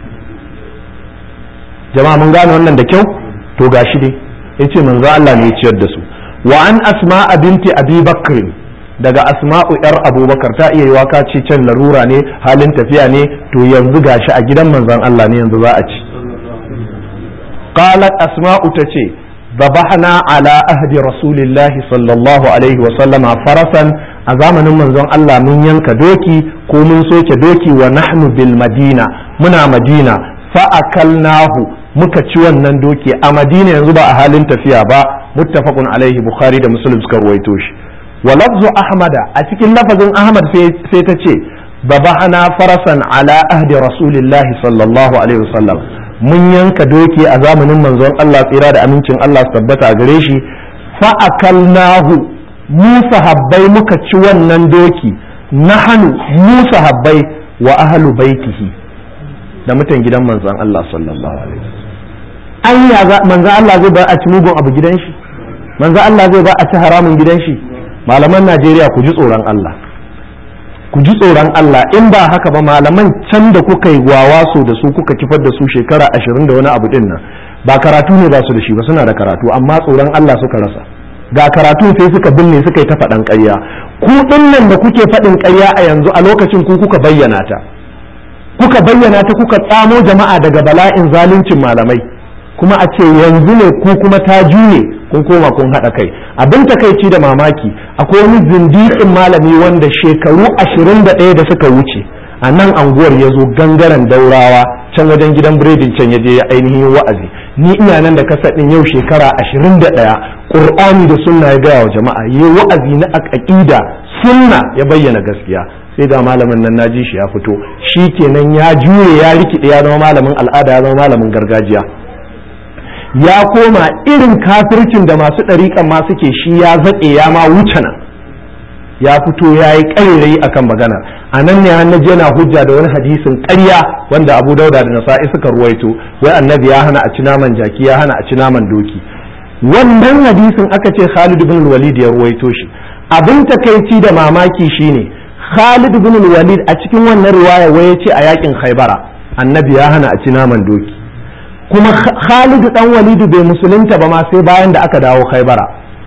jama'a mun gane wannan da kyau to gashi dai yace manzo Allah ne ya ciyar da su wa an asma'a binti abi bakr daga asma'u yar abubakar ta iya yiwa ka ce can larura ne halin tafiya ne to yanzu gashi a gidan manzon Allah ne yanzu za a ci qalat asma'u tace ذبحنا على أهد رسول الله صلى الله عليه وسلم فرسا a zamanin manzon Allah mun yanka doki ko mun soke doki wa nahnu bil madina muna madina fa akalnahu muka ci wannan doki a madina yanzu ba a halin tafiya ba muttafaqun alaihi bukhari da muslim suka ruwaito shi wa lafzu ahmada a cikin lafazin ahmad sai ta ce babahana farasan ala ahdi rasulillahi sallallahu alaihi wasallam mun yanka doki a zamanin manzon Allah tsira da amincin Allah su tabbata a gare shi fa akalnahu mu sahabbai muka ci wannan doki nahanu mu sahabbai wa ahlu baitihi da mutan gidan manzon Allah sallallahu alaihi wasallam manzon Allah zai ba a ci mugun abu gidan shi manzon Allah zai ba a ci haramun gidan shi malaman Najeriya ku ji tsoron Allah ku ji tsoron Allah in ba haka ba malaman can da kuka yi wawaso da su kuka kifar da su shekara 20 da wani abu din nan ba karatu ne ba su da shi ba suna da karatu amma tsoron Allah suka rasa ga karatu sai suka binne suka yi ta faɗan ƙarya ku nan da kuke faɗin ƙarya a yanzu a lokacin ku kuka bayyana ta kuka tsamo jama'a daga bala'in zaluncin malamai kuma a ce yanzu ne ku kuma ta juye kun koma kun haɗa kai abin takaici da mamaki akwai wani zindiƙin malami wanda shekaru 21 da suka wuce a nan anguwar ya zo gangaren daurawa can wajen gidan biredin can ya je ya ainihin wa'azi ni ina nan da kasa ɗin yau shekara 21 ƙur'ani da sunna ya gaya wa jama'a ya wa'azi na aƙida sunna ya bayyana gaskiya sai da malamin nan naji shi ya fito shi kenan ya juye ya rikide ya zama malamin al'ada ya zama malamin gargajiya ya koma irin kafircin da masu ɗariƙan ma suke shi ya zaƙe ya ma wuce nan ya fito ya yi ƙarirai akan magana a nan ne hannaji yana hujja da wani hadisin ƙarya wanda abu dauda da nasa'i suka ruwaito wai annabi ya hana a ci naman jaki ya hana a ci naman doki wannan hadisin aka ce Khalid ibn Walid ya ruwaito shi abin takaici da mamaki shine Khalid ibn Walid a cikin wannan riwaya wai ya ce a yakin Khaibara annabi ya hana a ci naman doki kuma Khalid dan Walid bai musulunta ba ma sai bayan da aka dawo Khaibara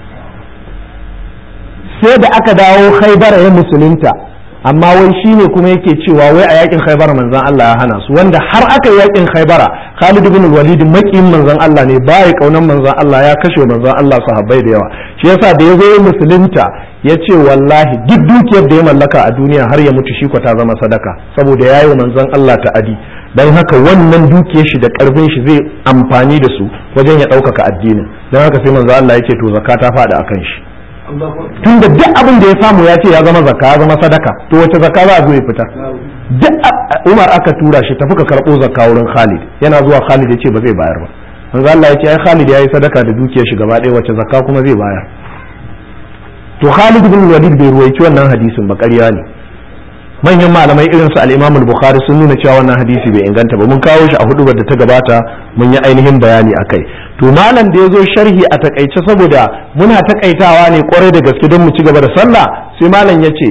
sai da aka dawo Khaibara ya musulunta amma wai shine kuma yake cewa wai a yakin Khaibara manzon Allah ya hana su wanda har aka yi yakin Khaibara Khalid ibn Walid makiyin manzon Allah ne bai kaunan manzon Allah ya kashe manzon Allah sahabbai da yawa shi yasa da yazo ya musulunta yace wallahi duk dukiyar da ya mallaka a duniya har ya mutu shi ko ta zama sadaka saboda yayi manzon Allah ta'adi dan haka wannan dukiyar shi da karfin shi zai amfani da su wajen ya ɗaukaka addinin dan haka sai manzon Allah yake to zakka ta fada akan shi tunda duk abin da ya samu ya ce ya zama zakka ya zama sadaka, to wace zakka za a zo ya fitar? Duk Umar aka tura shi tafi ka karɓo zakka wurin Khalid, yana zuwa Khalid ya ce ba zai bayar ba. manzo Allah ya ce ai Khalid ya yi sadaka da dukiyar shi gaba ɗaya, wace zakka kuma zai bayar? to Khalid bin Walid bai ruwaici wannan hadisin ba, ƙarya ne. manyan malamai irin su al-Imam al-Bukhari sun nuna cewa wannan hadisi bai inganta ba, mun kawo shi a hudubar da ta gabata mun yi ainihin bayani akai. to malam da yazo sharhi a takaice, saboda muna takaitawa ne kwarai da gaske don mu ci gaba da sallah, sai malam yace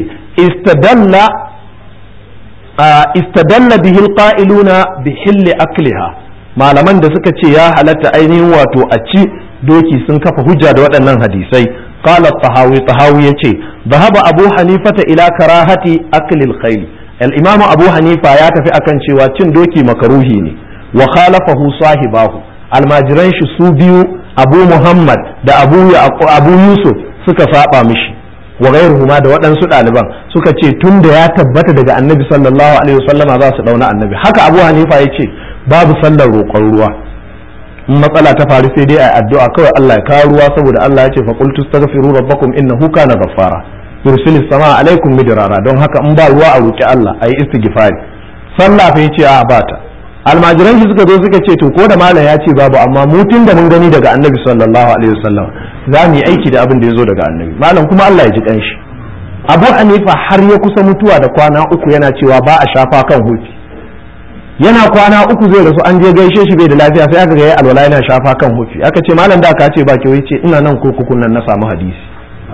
istadalla bihi al-qa'iluna bi hilli akliha, malaman da suka ce ya halatta ainihin wato a ci doki sun kafa hujja da waɗannan hadisai. قال الطهاوي يتي ذهب أبو حنيفة إلى كراهة أكل الخيل. الإمام أبو حنيفة ياتفي أكن شوى دوكي مكروهيني وخالفه صاحبه الماجرين شسوبيو أبو محمد دا أبو يوسف سكا سابا مشي وغيرهما دا وطن سؤال ألبان سكا تند ياتبت دا النبي صلى الله عليه وسلم هذا سلونا النبي حكى أبو حنيفة يتي باب صلى الروق matsala ta faru sai dai a addu'a kawai Allah ya kawo ruwa, saboda Allah ya ce fa qultu astaghfiru rabbakum innahu kana ghaffara yursilis samaa alaikum midrara, don haka in ba ruwa a roki Allah ayi istighfari. sallah fa yace a bata. almajiran shi suka zo suka ce to ko da malam ya ce babu, amma mu tun da mun gani daga annabi sallallahu alaihi wasallam za mu yi aiki da abin da ya zo daga annabi. malam kuma Allah ya ji kanshi. Abu Hanifa har ya kusa mutuwa da kwana uku yana cewa ba a shafa kan hufi. yana kwana uku zai rasu, an je gaishe shi bai da lafiya, sai aka ga yayi alwala yana shafa kan hufi. aka ce malam da ka ce ba ke, wai ce ina nan kurkukun nan na samu hadisi.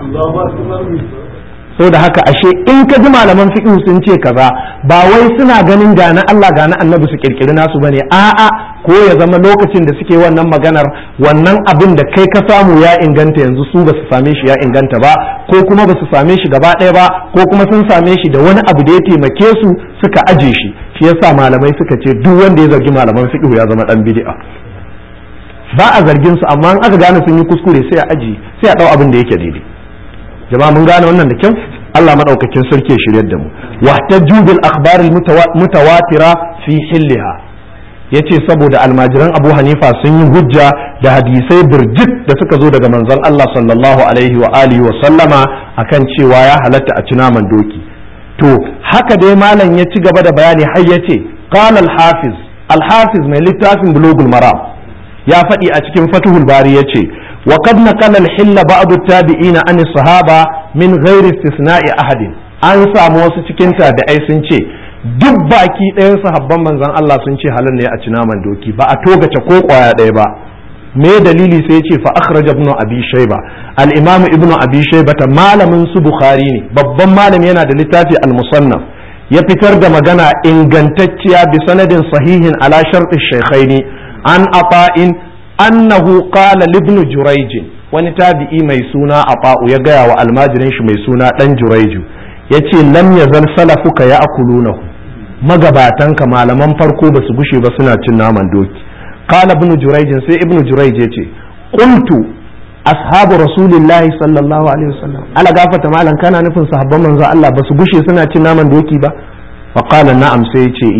so da haka ashe in ka ji malaman fiqh sun ce kaza, ba wai suna ganin ga na Allah ga na annabi su kirkiri nasu bane, a'a ko ya zama lokacin da suke wannan maganar wannan abin da kai ka samu ya inganta yanzu su ba su same shi ya inganta ba, ko kuma ba su same shi gaba ɗaya ba, ko kuma sun same shi da wani abu da ya taimake su suka aje shi. shi yasa malamai suka ce duk wanda ya zargi malaman fiqh ya zama dan bid'a. ba a zargin su, amma in aka gane sun yi kuskure sai a aji, sai a dau abin da yake daidai. jama'a mun gane wannan da kyau. Allah madaukakin sarki ya shiryar da mu. wahtajju bil akhbar al mutawatira fi hilliha, yace saboda almajiran Abu Hanifa sun yi hujja da hadisai birjik da suka zo daga manzon Allah sallallahu alaihi wa alihi wa sallama akan cewa ya halatta a ci naman doki. to haka dai malam ya ci gaba da bayani har yace qala al-hafiz mai littafin bulugul maram ya faɗi a cikin Fathul Bari yace wa qad naqala al-hill ba'd at-tabi'ina an as-sahaba min ghairi istisna'i ahadin. an samu wasu cikin tabi'ai sun ce duk baki ɗayan sahabban manzon Allah sun ce halal ne a ci naman doki, ba a togace ko kwaya ɗaya ba. me dalili sai ce fa akhraja ibn abi shayba, al-imam ibn abi shayba ta malamin su bukhari ne, babban malami, yana da littafi al-musannaf, ya fitar da magana ingantacciya bi sanadin sahihin ala sharti shaykhaini an ata'in annahu qala li ibn jurayj. wani tabi'i mai suna ata'u ya gaya wa almajirin shi mai suna dan jurayju, yace lam yazal salafuka ya'kulunahu, magabatanka malaman farko ba su gushe ba suna cin naman doki. qala ibn jurayj, sai ibn jurayj yace qultu ashabu rasulillahi sallallahu alaihi wasallam, ala gafata malan kana nufin sahabban manzo Allah ba su gushe suna cin naman doki ba? fa qala na'am, sai yace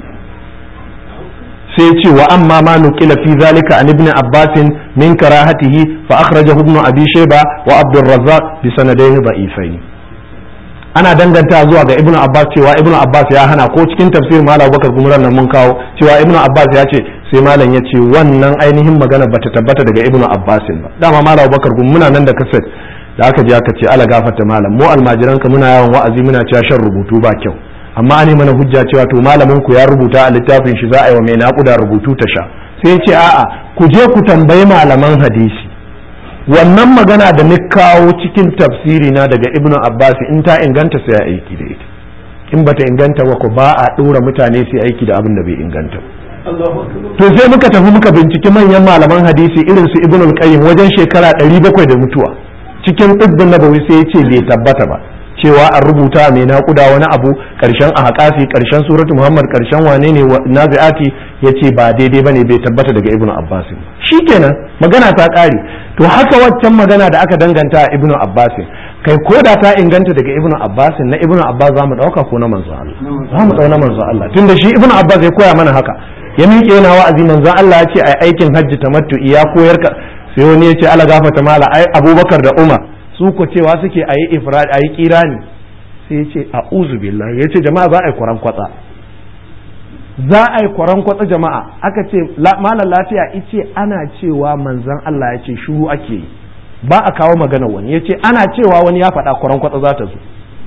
sai ce wa amma ma nuqila fi zalika an ibn abbas min karahatihi fa akhrajahu ibn abi shayba wa abd arrazzaq bi sanadayn da'ifain. ana danganta zuwa ga ibn abbas cewa ibn abbas ya hana, ko cikin tafsir malam abubakar gumuran nan mun kawo cewa ibn abbas ya ce, sai malam ya ce wannan ainihin magana bata tabbata daga ibn abbas ba. dama malam abubakar muna nan da kaset da aka je aka ce ala gafarta malam, mu almajiranka muna yawan wa'azi muna cewa shan rubutu ba kyau, amma ne mana hujja cewa to malamin ku ya rubuta a littafin shi za a yi wa mai naƙuda rubutu ta sha. sai ya ce a'a, ku je ku tambayi malaman hadisi, wannan magana da ni kawo cikin tafsiri na daga ibnu abbas in ta inganta sai aiki da ita, in bata inganta ba ko ba a ɗora mutane sai aiki da abin da bai inganta. to sai muka tafi muka binciki manyan malaman hadisi irin su ibnu al-qayyim wajen shekara 700 da mutuwa, cikin tibbin nabawi sai ya ce bai tabbata ba cewa an rubuta mai naƙuda wani abu ƙarshen a haƙafi ƙarshen suratu muhammad ƙarshen wane ne nazi'ati, ya ce ba daidai bane, bai tabbata daga ibnu abbas. shikenan magana ta ƙare. to haka waccan magana da aka danganta a ibnu abbas, kai ko da ta inganta daga ibnu abbas, na ibnu abbas za mu ɗauka ko na manzo Allah? za mu ɗau na manzo Allah, tunda shi ibnu abbas ya koya mana haka. ya miƙe yana wa'azi, manzo Allah ya ce ai aikin hajji tamattu ya koyar ka, sai wani ya ce ala gafata mala ai abubakar da umar su ko cewa suke ayi ifrad ayi kirani, sai yace a'udhu billahi, yace jama'a za a yi kwaran kwatsa, za a yi kwaran kwatsa jama'a. Aka ce malam lafiya ice ana cewa manzon Allah ya ce shuru ake yi, ba a kawo magana wani. Yace ana cewa wani ya faɗa kwaran kwatsa za ta zo.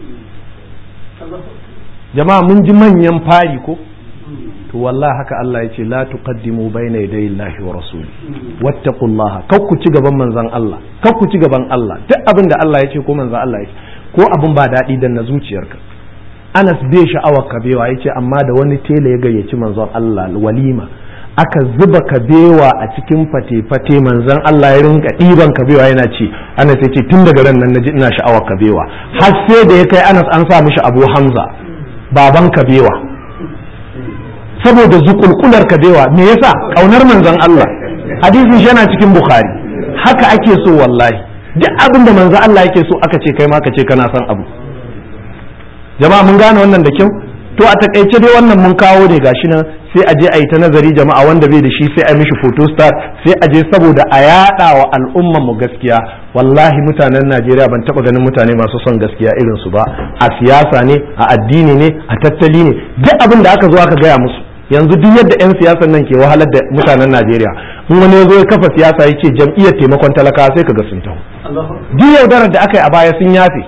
Jama'a mun ji manyan fari ko? To wallahi haka Allah ya ce la tuqaddimu bayna yaday Allahi wa rasuli wattaqullaha, kar ku ci gaban manzon Allah, kar ku ci gaban Allah. Duk abin da Allah ya ce ko manzon Allah ya ce, ko abin ba daɗi dan na zuciyarka. Anas bai sha'awar kabewa, ya ce amma da wani tela ya gayyaci manzon Allah walima, aka zuba kabewa a cikin fate-fate, manzon Allah ya rinka ɗiban kabewa yana ci. Anas ya ce tun daga ran nan naji ina sha'awar kabewa, har sai da ya kai Anas an sa mishi Abu Hamza baban kabewa, saboda zukulkular kabewa. Me yasa? Kaunar manzon Allah. Hadisin shi yana cikin Bukhari. Haka ake so wallahi, duk abin da manzon Allah yake so aka ce kai ma ka ce kana son abu. Jama'a mun gane wannan da kyau. To a takaice dai wannan mun kawo ne gashi nan, sai a je a yi ta nazari jama'a, wanda bai da shi sai a mishi photostat, sai a je saboda a yada wa al'umman mu gaskiya. Wallahi mutanen Najeriya ban taba ganin mutane masu son gaskiya irin su ba, a siyasa ne, a addini ne, a tattali ne, duk abin da aka zo aka gaya musu. Yanzu duk yadda 'yan siyasan nan ke wahalar da mutanen Najeriya, in wani ya zo ya kafa siyasa ya ce jam'iyyar taimakon talakawa, sai kaga sun taho. Duk yaudarar da aka yi a baya sun yafe.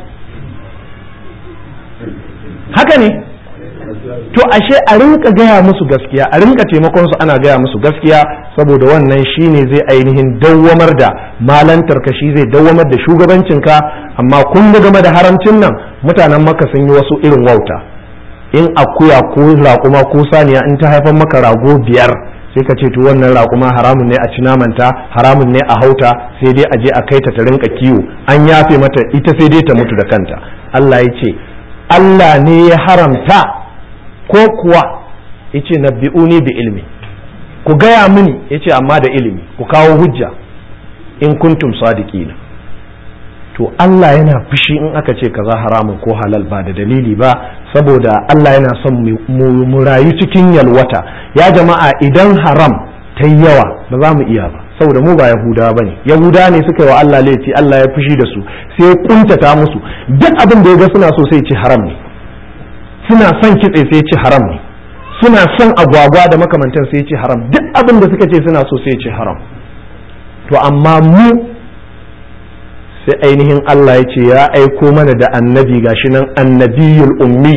Haka ne. To ashe a rinka gaya musu gaskiya, a rinka taimakon su ana gaya musu gaskiya, saboda wannan shine zai ainihin dawwamar da malantar ka, shi zai dawwamar da shugabancin ka. Amma kun ga game da haramcin nan, mutanen Makka sun yi wasu irin wauta. In akuya ko raƙuma ko saniya in ta haifar maka rago 5, sai ka ce to wannan raƙuma haramun ne a ci namanta, haramun ne a hauta, sai dai a je a kai ta ta rinka kiwo, an yafe mata ita sai dai ta mutu da kanta. Allah ya ce Allah ne ya haramta ko kuwa? Yace nabbi'uni bi ilmi, ku gaya mini. Yace amma da ilimi, ku kawo hujja in kuntum sadiqina. To Allah yana fushi in aka ce kaza haramun ko halal ba da dalili ba, saboda Allah yana son mu rayu cikin yalwata. Ya jama'a, idan haram ta yawa ba za mu iya ba, saboda mu ba Yahudawa bane. Yahudawa ne suka yi wa Allah laifi, Allah ya fushi da su, sai ya kuntata musu. Duk abin da ya ga suna so sai ya ce haram ne. Suna son kitse sai ya ce haram ne. Suna son agwagwa da makamantan sai ya ce haram. Duk abin da suka ce suna so sai ya ce haram. To amma mu sai ainihin Allah ya ce ya aiko mana da annabi, gashi nan annabiyul ummi,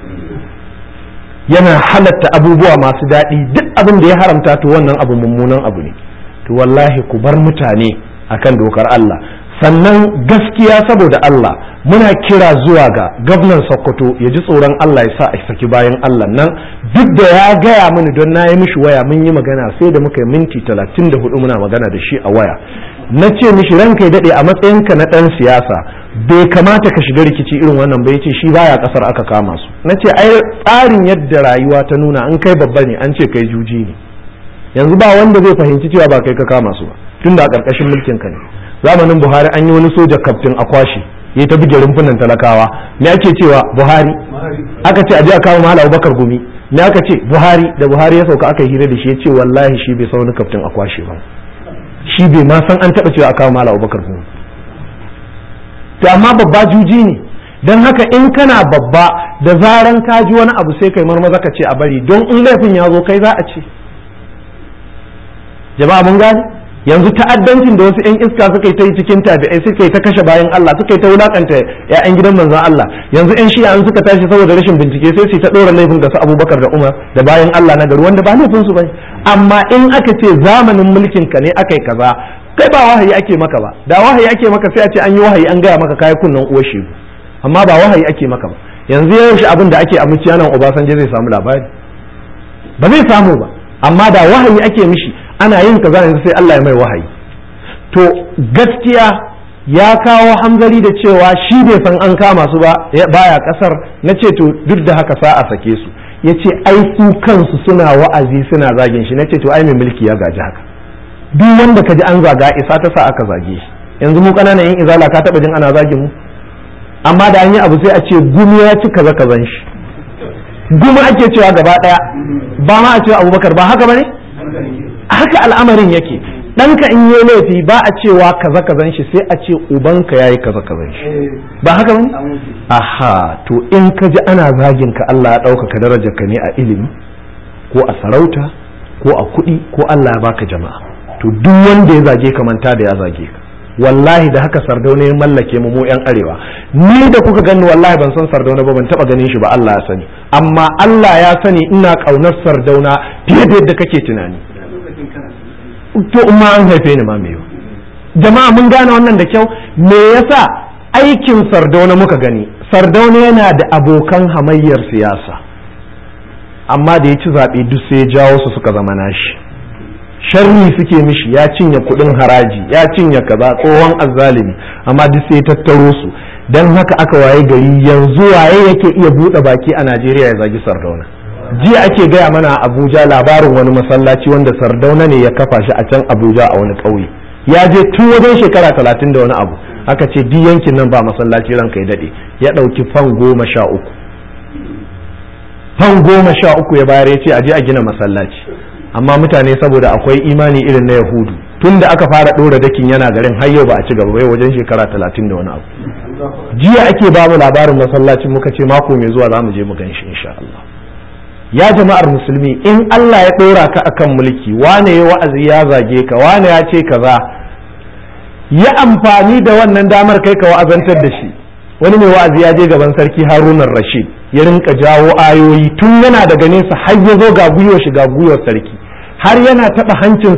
yana halatta abubuwa masu daɗi. Duk abin da ya haramta to wannan abu mummunan abu ne. To wallahi ku bar mutane akan dokar Allah. Sannan gaskiya, saboda Allah muna kira zuwa ga gwamnan Sokoto ya ji tsoron Allah, ya sa a saki bayan Allah nan. Duk da ya gaya mini, don na yi mishi waya mun yi magana, sai da muka yi minti 34 muna magana da shi a waya. Na ce mishi ranka ya daɗe, a matsayinka na ɗan siyasa bai kamata ka shiga rikici irin wannan ba. Ya ce shi baya ƙasar aka kama su. Na ce ai tsarin yadda rayuwa ta nuna, an kai babba ne an ce kai juji ne. Yanzu ba wanda zai fahimci cewa ba kai ka kama su ba, tunda a ƙarƙashin mulkin ka ne. Zamanin Buhari an yi wani soja kaftin a kwashe, ya ta buge rumfunan talakawa. Me ake cewa? Buhari. Aka ce a je a kawo Malam Abubakar Gumi. Me aka ce? Buhari. Da Buhari ya sauka aka hira da shi, ya ce wallahi shi bai san wani kaftin a kwashe ba, shi bai ma san an taɓa cewa a kawo Malam Abubakar Gumi. To amma babba juji ne, don haka in kana babba da zaran ka ji wani abu sai kai marmaza ka ce a bari, don in laifin ya zo kai za a ce. Jama'a mun gane? Yanzu ta'addancin da wasu 'yan iska suka yi ta yi cikin tabi'ai, suka yi ta kashe bayan Allah, suka yi ta wulakanta 'ya'yan gidan manzon Allah. Yanzu 'yan shi'a an suka tashi saboda rashin bincike sai su ta ɗora laifin ga su Abubakar da Umar da bayan Allah na gari, wanda ba laifin su bane. Amma in aka ce zamanin mulkin ka ne aka yi kaza, kai ba wahayi ake maka ba. Da wahayi ake maka sai a ce an yi wahayi an gaya maka kai kunnan uwar shegu. Amma ba wahayi ake maka ba. Yanzu yaushe abin da ake a muciya nan Obasanjo zai samu labari? Ba zai samu ba. Amma da wahayi ake mishi, ana yin kaza yanzu sai Allah ya mai wahayi. To gaskiya ya kawo hamzari da cewa shi bai san an kama su ba, baya kasar. Na ce to duk da haka sa a sake su. Ya ce ai su kansu suna wa'azi suna zagin shi. Na ce to ai mai mulki ya gaji haka, duk wanda ka ji an zaga isa ta sa aka zage shi. Yanzu mu ƙananan yin izala ka taɓa jin ana zagin mu? Amma da an yi abu sai a ce gumi ya ci kaza kazan shi, gumi ake cewa gaba ɗaya, ba ma a cewa Abubakar. Ba haka ba ne? Haka al'amarin yake. ɗanka in yi laifi ba a cewa kaza kazan shi sai a ce ubanka yayi kaza kazan shi ba haka bane aha to in ka ji ana zagin ka Allah ya ɗaukaka darajar ka ne a ilimi ko a sarauta ko a kuɗi ko Allah ya baka jama'a to duk wanda ya zage ka manta da ya zage ka wallahi da haka Sardauna ya mallake mu yan arewa ni da kuka gani wallahi ban san Sardauna ba ban taba ganin shi ba Allah ya sani amma Allah ya sani ina kaunar Sardauna fiye da yadda kake tunani to umma an haife ni ma me jama'a mun gane wannan da kyau me yasa aikin Sardauna muka gani Sardauna yana da abokan hamayyar siyasa amma da ya ci zaɓe duk sai ya jawo su suka zama nashi sharri suke mishi ya cinye kuɗin haraji ya cinye kaza tsohon azzalimi amma duk sai ya tattaro su dan haka aka waye gari yanzu waye yake iya buɗe baki a Najeriya ya zagi Sardauna jiya ake gaya mana a Abuja labarin wani masallaci wanda Sardauna ne ya kafa shi a can Abuja a wani ƙauye ya je tun wajen shekara 30 da wani abu aka ce duk yankin nan ba masallaci ranka ya dade ya ɗauki fan 13 fan 13 ya bayar ya ce aje a gina masallaci amma mutane saboda akwai imani irin na Yahudu tun da aka fara ɗora dakin yana garin har yau ba a ci gaba bai wajen shekara 30 da wani abu jiya ake ba mu labarin masallacin muka ce mako mai zuwa za mu je mu gan shi insha Allah ya jama'ar musulmi in Allah ya ɗora ka akan mulki wane ya wa'azi ya zage ka wane ya ce kaza ya amfani da wannan damar kai ka wa'azantar da shi wani mai wa'azi ya je gaban sarki Harunan Rashid ya rinka jawo ayoyi tun yana daga nesa har ya zo ga gwiwa shi ga gwiwar sarki har yana taɓa hancin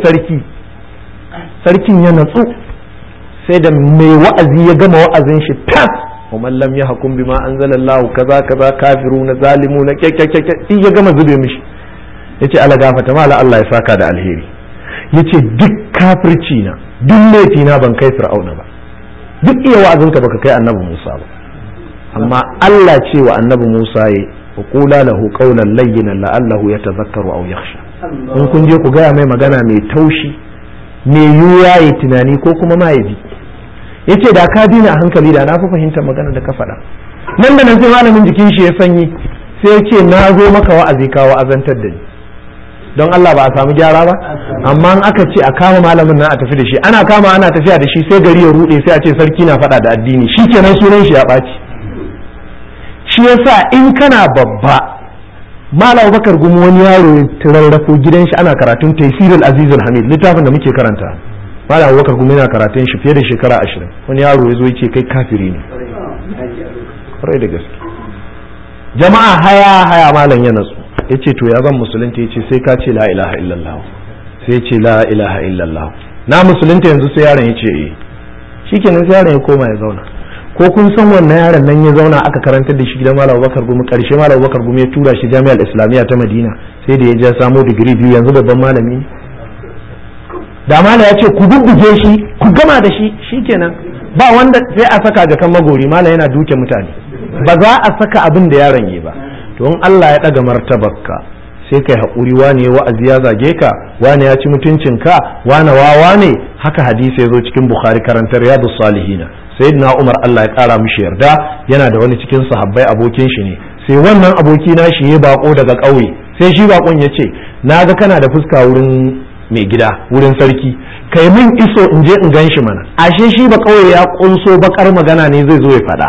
sarkin ya natsu sai da mai wa'azi ya gama wa'azin shi tas ومن لم يحكم بما أنزل الله كذا كذا كافرون ظالمون in ya gama zube mishi yace ala gafata mala Allah ya saka da alheri yace duk kafirci na duk laifi na ban kai fir'auna ba duk iya wa'azinka baka kai annabi Musa ba amma Allah ce wa annabi Musa ya qula lahu qawlan layyinan la'allahu yatadhakkaru aw yakhsha in kun je ku gaya mai magana mai taushi mai yuya yi tunani ko kuma ma ya ji yace da ka dina a hankali da na fi fahimtar magana da ka faɗa nan da nan sai malamin jikin shi ya sanyi sai ya ce na zo maka wa'azi ka wa'azantar da ni don Allah ba a samu gyara ba amma in aka ce a kama malamin nan a tafi da shi ana kama ana tafiya da shi sai gari ya rude sai a ce sarki na faɗa da addini shikenan sunan shi ya ɓaci shi yasa in kana babba Malam Bakar Gumi wani yaro ya turarrafo gidan shi ana karatun Taysirul Azizul Hamid littafin da muke karanta Malam Abubakar Gumi yana karatun shi fiye da shekara 20 wani yaro ya zo ya ce kai kafiri ne kwarai da gaske jama'a haya malam ya natsu ya ce to ya zan musulunta ya ce sai ka ce la ilaha illallah sai ya ce la ilaha illallah na musulunta yanzu sai yaron ya ce shikenan sai yaron ya koma ya zauna ko kun san wannan yaron nan ya zauna aka karantar da shi gidan Malam Abubakar Gumi karshe Malam Abubakar Gumi ya tura shi Jami'ar Islamiyya ta Madina sai da ya ja samo digiri 2 yanzu babban malami ne da mala ya ce ku bubbuge shi ku gama da shi shikenan ba wanda sai a saka jakan magori mala yana duke mutane ba za a saka abin da yaron yi ba to in Allah ya daga martabarka sai kai haƙuri wane wa'azi ya zage ka wane ya ci mutuncin ka wane wawa ne haka hadisi ya zo cikin Bukhari karantar Riyadus Salihin sayyidina Umar Allah ya kara mishi yarda yana da wani cikin sahabbai abokin shi ne sai wannan aboki na shi ya bako daga ƙauye sai shi bakon ya ce naga kana da fuska wurin mai gida wurin sarki kai min iso in je in gan shi mana ashe shi ba kawai ya kunso bakar magana ne zai zo ya faɗa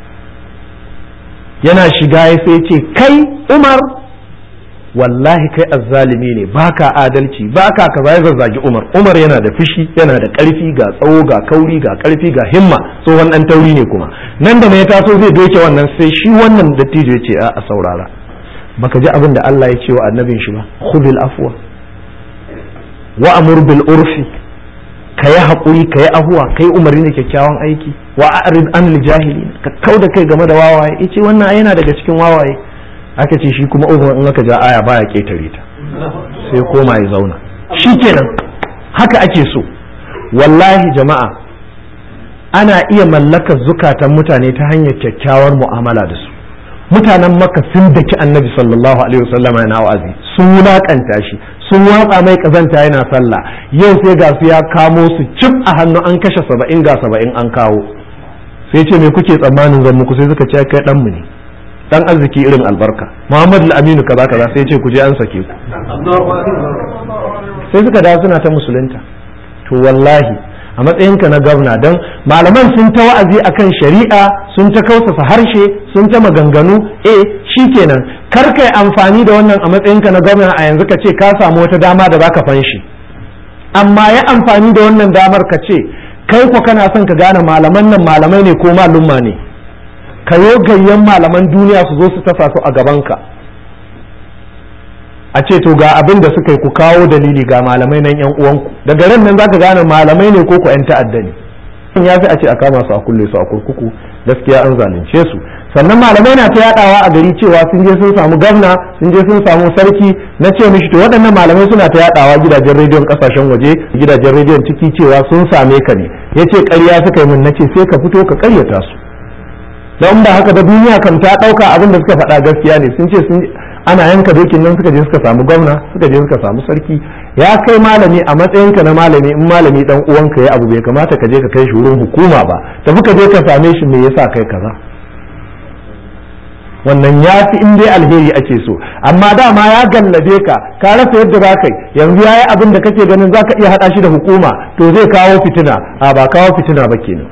yana shiga ya sai ce kai Umar wallahi kai azzalimi ne baka adalci baka kaza ya zazzagi Umar yana da fushi yana da ƙarfi ga tsawo ga kauri ga ƙarfi ga himma tsohon ɗan tauri ne kuma nan da mai taso zai doke wannan sai shi wannan dattijo ya ce a saurara baka ji abin da Allah ya ce wa annabin shi ba khudil afwa wa amur bil urfi kayi haƙuri kayi ahuwa kai umarni da kyakkyawan aiki wa a'rid anil jahilin ka kauda kai game da wawaye yace wannan yana daga cikin wawaye aka ce shi kuma uban in aka ja aya baya ketare ta sai koma ya zauna shikenan haka ake so wallahi jama'a ana iya mallakar zukatan mutane ta hanyar kyakkyawar mu'amala da su mutanen Makka sun daki Annabi sallallahu alaihi wasallam yana wa'azi sun wulakanta shi sun watsa mai kazanta yana sallah yau sai ga su ya kamo su cif a hannu an kashe 70 ga 70 an kawo sai ce me kuke tsammanin zan muku sai suka ce kai dan mu ne dan arziki irin albarka Muhammad al-Aminu kaza kaza sai ce ku je an sake ku sai suka dawo suna ta musulunta to wallahi a matsayinka na gwamna, don malaman sun ta wa'azi akan shari'a, sun ta kausasa harshe, sun ta maganganu, shikenan kar kai amfani da wannan a matsayinka na gwamna a yanzu ka ce ka samu wata dama da zaka fanshi, amma ya amfani da wannan damar ka ce kai ko kana son ka gane malaman nan malamai ne ko malumma ne, ka yo gayyan malaman duniya su zo su tasa su a gabanka a ce to ga abin da suka yi, ku kawo dalili, ga malamai nan yan uwanku, daga ran nan zaka gane malamai ne ko ku yan ta'adda ne. Ya fi a ce a kama su a kulle su a kurkuku, gaskiya an zalunce su. Sannan malamai na ta yadawa a gari cewa sun je sun samu gwamna, sun je sun samu sarki, na ce mishi to waɗannan malamai suna ta yadawa gidajen rediyon kasashen waje, gidajen rediyon ciki cewa sun same ka ne. Yace ƙarya suka yi min, nace sai ka fito ka ƙaryata su. Dan ba haka da duniya kan ta ɗauka abin da suka faɗa gaskiya ne, sun ce sun ana yanka dokin nan suka je suka samu gwamna, suka je suka samu sarki. Ya kai malami a matsayinka na malami, in malami dan uwanka ya abu bai kamata ka je ka kai shi wurin hukuma ba, tafi ka je ka same shi me yasa kai kaza. Wannan ya fi in dai alheri ake so, amma dama ya gallabe ka rasa yadda za ka yi, yanzu ya yi abin da kake ganin za ka iya haɗa shi da hukuma, to zai kawo fitina, ba kawo fitina ba kenan.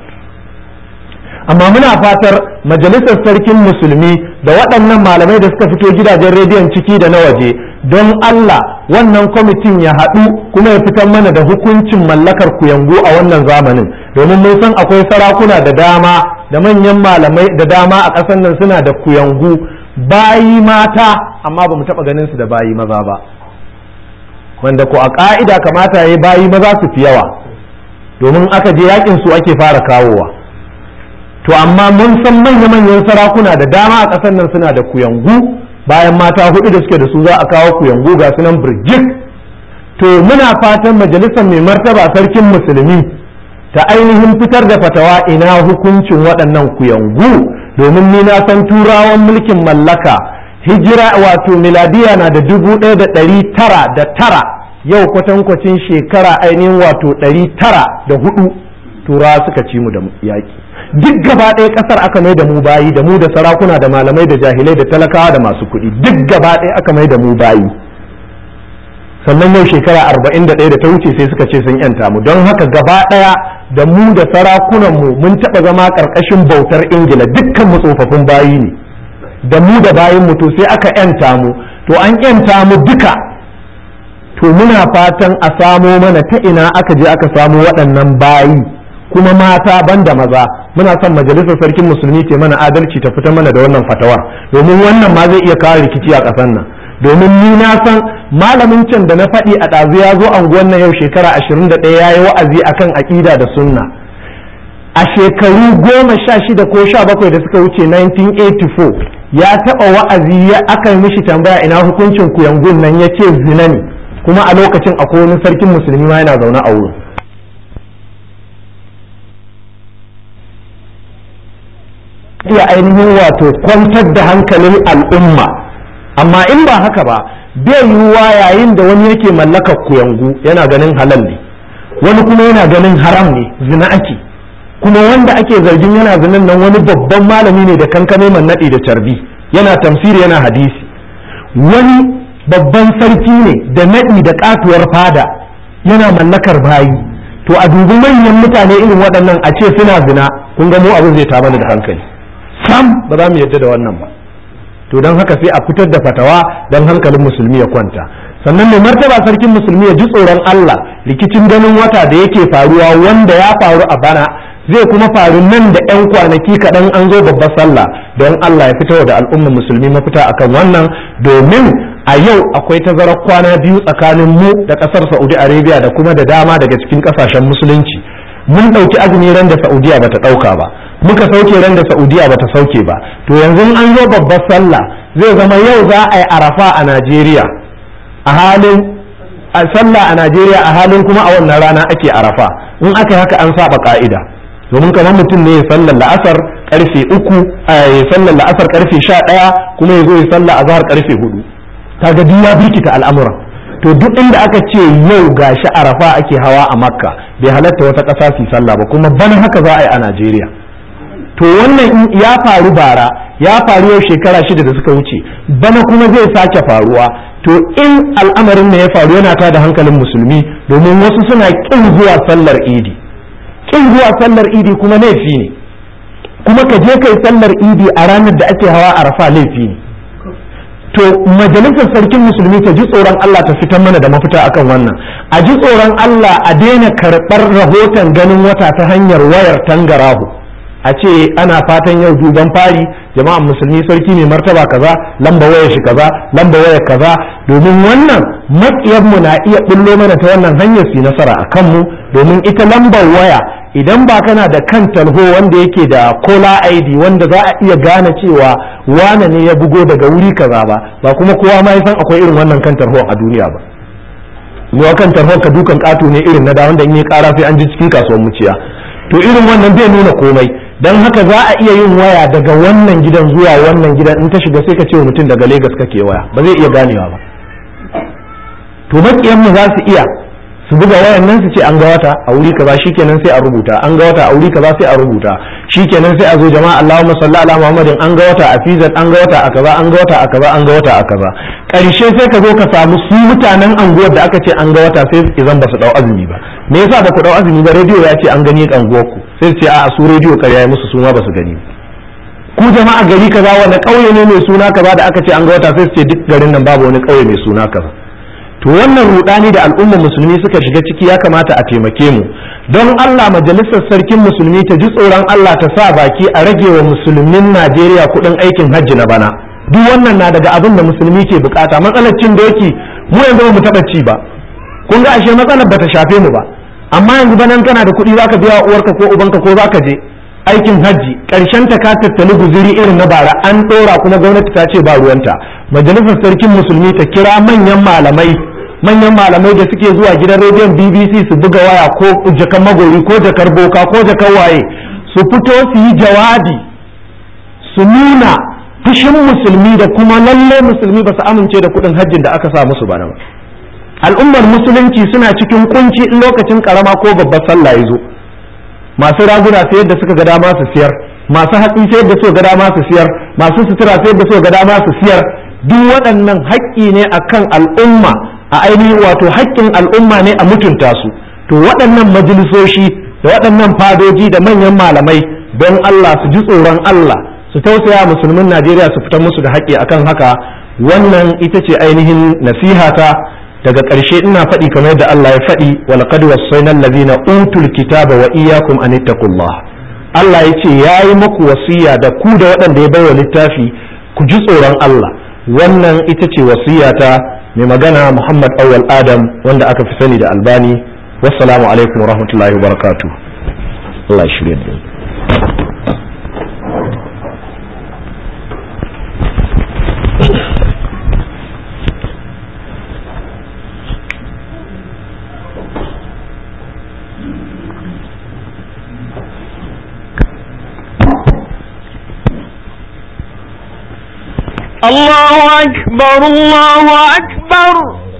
Amma muna fatar majalisar sarkin musulmi da waɗannan malamai da suka fito gidajen rediyon ciki da na waje, don Allah wannan kwamitin ya haɗu kuma ya fitar mana da hukuncin mallakar kuyangu a wannan zamanin, domin mun san akwai sarakuna da dama da manyan malamai da dama a ƙasar nan suna da kuyangu bayi mata, amma ba mu taɓa ganin su da bayi maza ba, wanda ko a ƙa'ida kamata ya yi bayi maza su fi yawa, domin aka je yakin su ake fara kawowa. To amma mun san manya-manyan sarakuna da dama a ƙasar nan suna da kuyangu, bayan mata hudu da suke da su za a kawo kuyangu ga sunan birjik. To muna fatan majalisar mai martaba sarkin musulmi ta ainihin fitar da fatawa ina hukuncin waɗannan kuyangu, domin ni na san turawan mulkin mallaka hijira wato miladiya na da 1909, yau kwatankwacin shekara ainihin wato 904 turawa suka ci mu da yaƙi. Duk gaba ɗaya ƙasar aka mai da mu bayi, da mu da sarakuna da malamai da jahilai da talakawa da masu kuɗi, duk gaba ɗaya aka mai da mu bayi. Sannan yau shekara 41 da ta wuce sai suka ce sun yanta mu, don haka gaba ɗaya da mu da sarakunan mu mun taɓa zama ƙarƙashin bautar Ingila, dukkan mu tsofaffin bayi ne, da mu da bayin mu, to sai aka yanta mu, to an yanta mu duka. To muna fatan a samo mana ta ina aka je aka samo waɗannan bayi, kuma mata banda maza. Muna son majalisar sarkin musulmi ce mana adalci ta fita mana da wannan fatawa, domin wannan ma zai iya kawo rikici a ƙasar nan. Domin ni na san malamin can da na faɗi a ɗazu ya zo anguwan nan yau shekara 21 ya yi wa'azi akan aƙida da sunna. A shekaru 16 ko 17 da suka wuce 1984 ya taɓa wa'azi aka yi mishi tambaya ina hukuncin kuyangun nan, ya ce zina ne, kuma a lokacin akwai wani sarkin musulmi ma yana zaune a wurin. Iya ainihin wato kwantar da hankalin al'umma, amma in ba haka ba bai yiwuwa yayin da wani yake mallakar kuyangu yana ganin halal ne, wani kuma yana ganin haram ne, zina ake, kuma wanda ake zargin yana zinan nan wani babban malami ne da kankame naɗi da tarbi, yana tamsiri yana hadisi, wani babban sarki ne da naɗi da katuwar fada yana mallakar bayi. To a dubi manyan mutane irin waɗannan a ce suna zina, kun ga mu abin zai ta mana da hankali, sam ba za mu yadda da wannan ba. To don haka sai a fitar da fatawa don hankalin musulmi ya kwanta. Sannan mai martaba sarkin musulmi ya ji tsoron Allah, rikicin ganin wata da yake faruwa wanda ya faru a bana zai kuma faru nan da 'yan kwanaki kaɗan an zo babbar sallah, don Allah ya fitar da al'ummar musulmi mafita akan wannan, domin a yau akwai tazarar kwana biyu tsakanin mu da ƙasar Saudi Arabia da kuma da dama daga cikin ƙasashen musulunci. Mun ɗauki azumi ran da Saudiya bata ɗauka ba, muka sauke ran da Saudiya bata sauke ba. To yanzu an zo babbar sallah zai zama yau za a yi Arafa a Najeriya, a halin sallah a Najeriya, a halin kuma a wannan rana ake Arafa. In aka yi haka an saba ka'ida, domin kamar mutum ne ya sallar la'asar karfe 3, ya sallar la'asar karfe 11, kuma ya zo ya sallar azhar karfe 4. Kaga duk ya birkita al'amuran. To duk inda aka ce yau gashi Arafa ake hawa a Makka, bai halatta wata ƙasa su sallah ba, kuma bana haka za a yi a Najeriya. To wannan ya faru bara, ya faru yau shekara 6 da suka wuce, bana kuma zai sake faruwa. To in al'amarin ne ya faru yana tada hankalin musulmi, domin wasu suna ƙin zuwa sallar idi. Ƙin zuwa sallar idi kuma laifi ne, kuma ka je kai sallar idi a ranar da ake hawa arafa laifi ne. To majalisar sarkin musulmi ta ji tsoron Allah ta fitar mana da mafita akan wannan. A ji tsoron Allah a daina karɓar rahoton ganin wata ta hanyar wayar tangarahu, a ce ana fatan yau duban fari jama'an musulmi sarki ne martaba kaza, lamba waya shi kaza, lamba waya kaza, domin wannan maƙiyarmu na iya bullo mana ta wannan hanyar su nasara a kanmu, domin ita lambar waya idan ba kana da kan talho wanda yake da kola ID wanda za a iya gane cewa wane ne ya bugo daga wuri kaza ba kuma kowa ma ya san akwai irin wannan kan talho a duniya ba. Yawa kan talho ka dukan ƙato ne irin na da wanda in yi ƙara sai an ji cikin kasuwar muciya, to irin wannan bai nuna komai. Don haka za a iya yin waya daga wannan gidan zuwa wannan gidan, in ta shiga sai ka ce wa mutum daga Legas kake waya, ba zai iya ganewa ba. To maƙiyanmu za su iya su buga wayan nan su ce an ga wata a wuri kaza, shikenan sai a rubuta an ga wata a wuri kaza, sai a rubuta shikenan sai a zo jama'a Allahumma salli ala Muhammadin, an ga wata a Fizat, an ga wata a kaza, an ga wata a kaza, an ga wata a kaza. Karshe sai ka zo ka samu su mutanen anguwar da aka ce an ga wata sai idan ba su dau azumi ba. Me yasa ba ku dau azumi ba? Rediyo ya ce an gani anguwar ku, sai ce a su rediyo ƙarya musu, su ma ba su gani. Ku jama'a gari kaza wani ƙauye ne mai suna kaza da aka ce an ga wata, sai su ce duk garin nan babu wani ƙauye mai suna kaza. To wannan rudani da al'ummar musulmi suka shiga ciki ya kamata a taimake mu. Don Allah majalisar sarkin musulmi ta ji tsoron Allah ta sa baki a rage wa musulmin Najeriya kuɗin aikin hajji na bana. Duk wannan na daga abin da musulmi ke bukata. Matsalar cin doki mu yanzu ba mu taɓa ci ba, kun ga ashe matsalar bata shafe mu ba, amma yanzu banan kana da kuɗi zaka biya uwarka ko ubanka ko zaka je aikin hajji, ƙarshen ta ka tattali guziri irin na bara an ɗora kuma gwamnati ta ce ba ruwanta. Majalisar sarkin musulmi ta kira manyan malamai da suke zuwa gidan rediyon BBC su buga waya ko jakar magori ko jakar boka ko jakar waye, su fito su yi jawabi su nuna fushin musulmi da kuma lalle musulmi ba su amince da kuɗin hajjin da aka sa musu bana ba. Al'ummar musulunci suna cikin kunci in lokacin karama ko babbar sallah ya zo. Masu raguna sayar da suka ga dama su siyar, masu hatsi sayar da suka ga dama su siyar, masu sutura sayar da suka ga dama su siyar. Duk waɗannan haƙƙi ne akan al'umma, a ainihin wato haƙƙin al'umma ne a mutunta su. To waɗannan majalisoshi da waɗannan fadoji da manyan malamai don Allah su ji tsoron Allah, su tausaya musulmin Najeriya su fitar musu da haƙƙi akan haka. Wannan ita ce ainihin nasihata. Daga ƙarshe ina faɗi kamar yadda Allah ya faɗi, walaqad wasaina allazina utul kitaba wa iyyakum an ittaqullah. Allah ya ce yayi muku wasiya da ku da waɗanda ya baiwa littafi ku ji tsoron Allah. Wannan ita ce wasiyata. Mai magana Muhammad Awwal Adam wanda aka fi sani da Albani. Wassalamu alaikum wa rahmatullahi wa barakatuh. Allah ya shirya da الله أكبر الله أكبر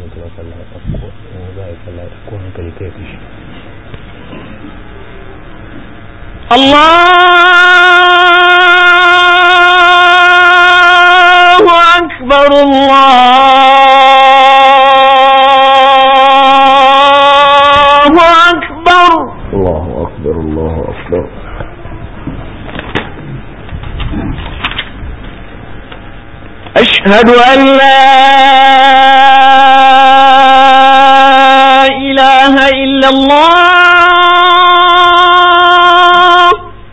الله أكبر الله أكبر الله أكبر الله أكبر. أشهد أن لا إله إلا الله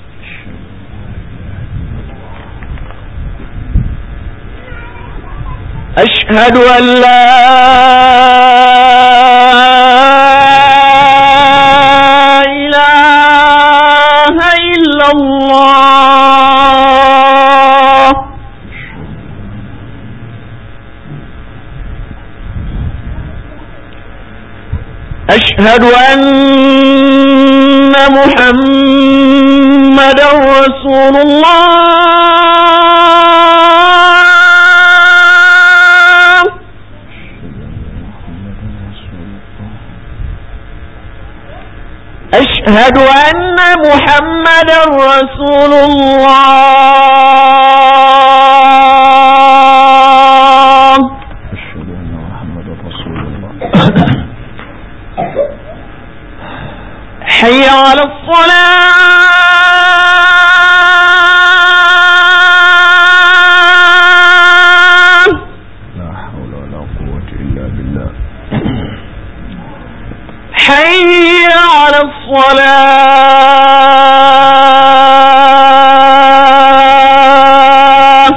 أشهد أن لا إله إلا الله أشهد أن محمدا رسول الله أشهد أن محمدا رسول الله أشهد أن محمدا رسول الله الصلاة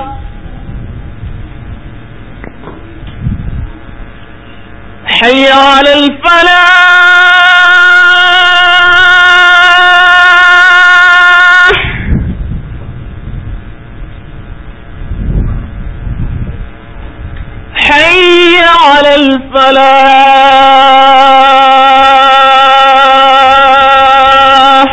حي على الفلاح حي على الفلاح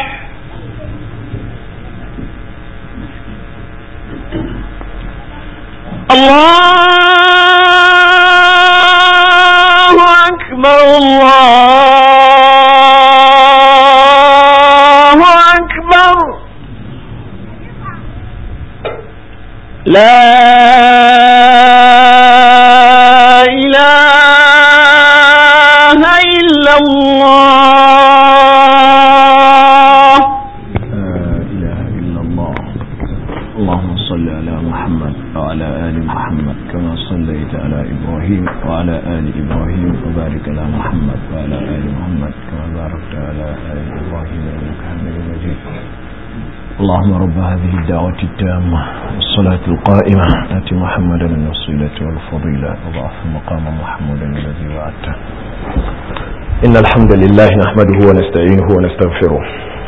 الله أكبر الله أكبر لا إله إلا الله لا إله إلا الله. اللهم صل على محمد وعلى آل محمد كما صليت على إبراهيم وعلى آل إبراهيم وبارك على محمد وعلى آل محمد كما باركت على آل إبراهيم إنك حميد مجيد. اللهم رب هذه الدعوة التامة والصلاة القائمة آت محمدا الوسيلة والفضيلة وضعف مقام محمود الذي وعدته. إن الحمد لله نحمده ونستعينه ونستغفره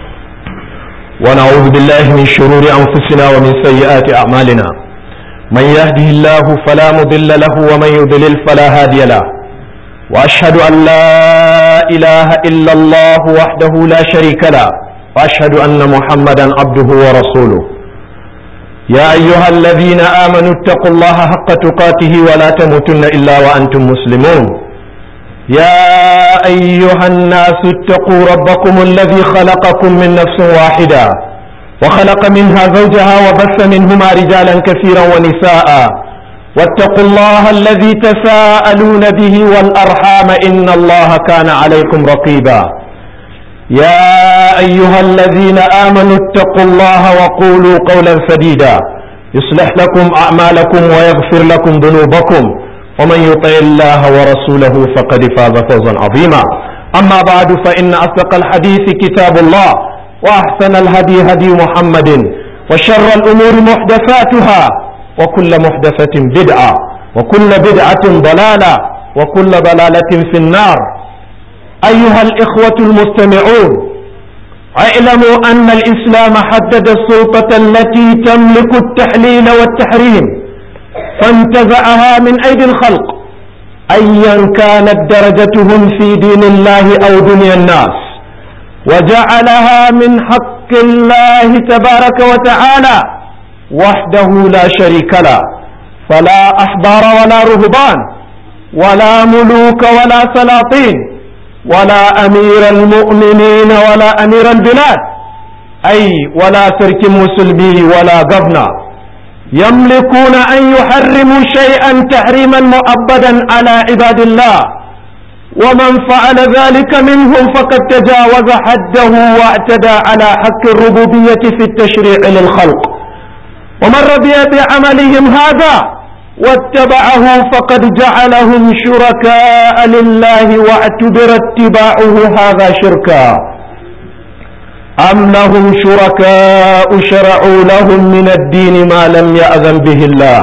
ونعوذ بالله من شرور أنفسنا ومن سيئات أعمالنا. من يهده الله فلا مضل له ومن يضلل فلا هادي له. وأشهد أن لا إله إلا الله وحده لا شريك له وأشهد أن محمدا عبده ورسوله. يا أيها الذين آمنوا اتقوا الله حق تقاته ولا تموتن إلا وأنتم مسلمون. يا أيها الناس اتقوا ربكم الذي خلقكم من نفس واحدة وخلق منها زوجها وبث منهما رجالا كثيرا ونساء واتقوا الله الذي تساءلون به والأرحام إن الله كان عليكم رقيبا. يا أيها الذين آمنوا اتقوا الله وقولوا قولا سديدا يصلح لكم أعمالكم ويغفر لكم ذنوبكم ومن يطع الله ورسوله فقد فاز فوزا عظيما. أما بعد فإن أصدق الحديث كتاب الله وأحسن الهدي هدي محمد وشر الأمور محدثاتها وكل محدثة بدعة وكل بدعة ضلالة وكل ضلالة في النار. أيها الإخوة المستمعون، اعلموا أن الإسلام حدد السلطة التي تملك التحليل والتحريم فانتزعها من أيدي الخلق أيا كانت درجتهم في دين الله أو دنيا الناس، وجعلها من حق الله تبارك وتعالى وحده لا شريك له. فلا أحبار ولا رهبان ولا ملوك ولا سلاطين ولا أمير المؤمنين ولا أمير البلاد أي ولا ترك مسلمي ولا غبنا يملكون أن يحرموا شيئا تحريما مؤبدا على عباد الله، ومن فعل ذلك منهم فقد تجاوز حده واعتدى على حق الربوبية في التشريع للخلق. ومن رضي بعملهم هذا واتبعه فقد جعلهم شركاء لله واعتبر اتباعه هذا شركا. أم لهم شركاء شرعوا لهم من الدين ما لم يأذن به الله.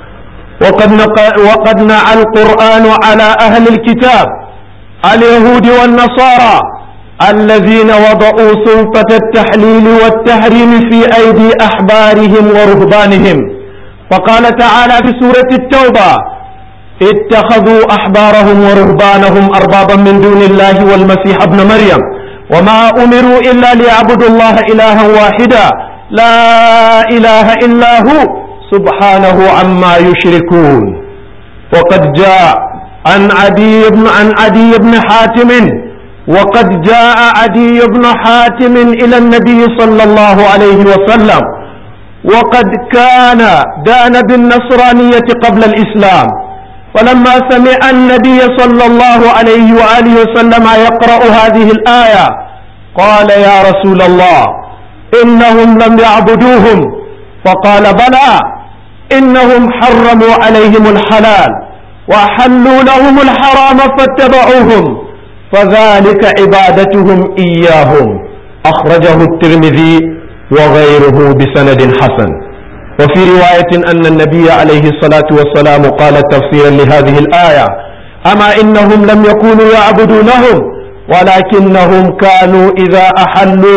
وقد نعى القرآن على أهل الكتاب اليهود والنصارى الذين وضعوا سلطة التحليل والتحريم في أيدي أحبارهم ورهبانهم. فقال تعالى في سورة التوبة: اتخذوا أحبارهم ورهبانهم أربابا من دون الله والمسيح ابن مريم وما أمروا إلا ليعبدوا الله إلها واحدا لا إله إلا هو سبحانه عما يشركون. وقد جاء عن عدي بن حاتم وقد جاء عدي بن حاتم إلى النبي صلى الله عليه وسلم وقد كان دان بالنصرانية قبل الإسلام، فلما سمع النبي صلى الله عليه وآله وسلم يقرأ هذه الآية قال: يا رسول الله، إنهم لم يعبدوهم. فقال: بلى، إنهم حرموا عليهم الحلال وأحلوا لهم الحرام فاتبعوهم، فذلك عبادتهم إياهم. أخرجه الترمذي وغيره بسند حسن. وفي رواية أن النبي عليه الصلاة والسلام قال تفسيرا لهذه الآية: أما إنهم لم يكونوا يعبدونهم ولكنهم كانوا إذا أحلوا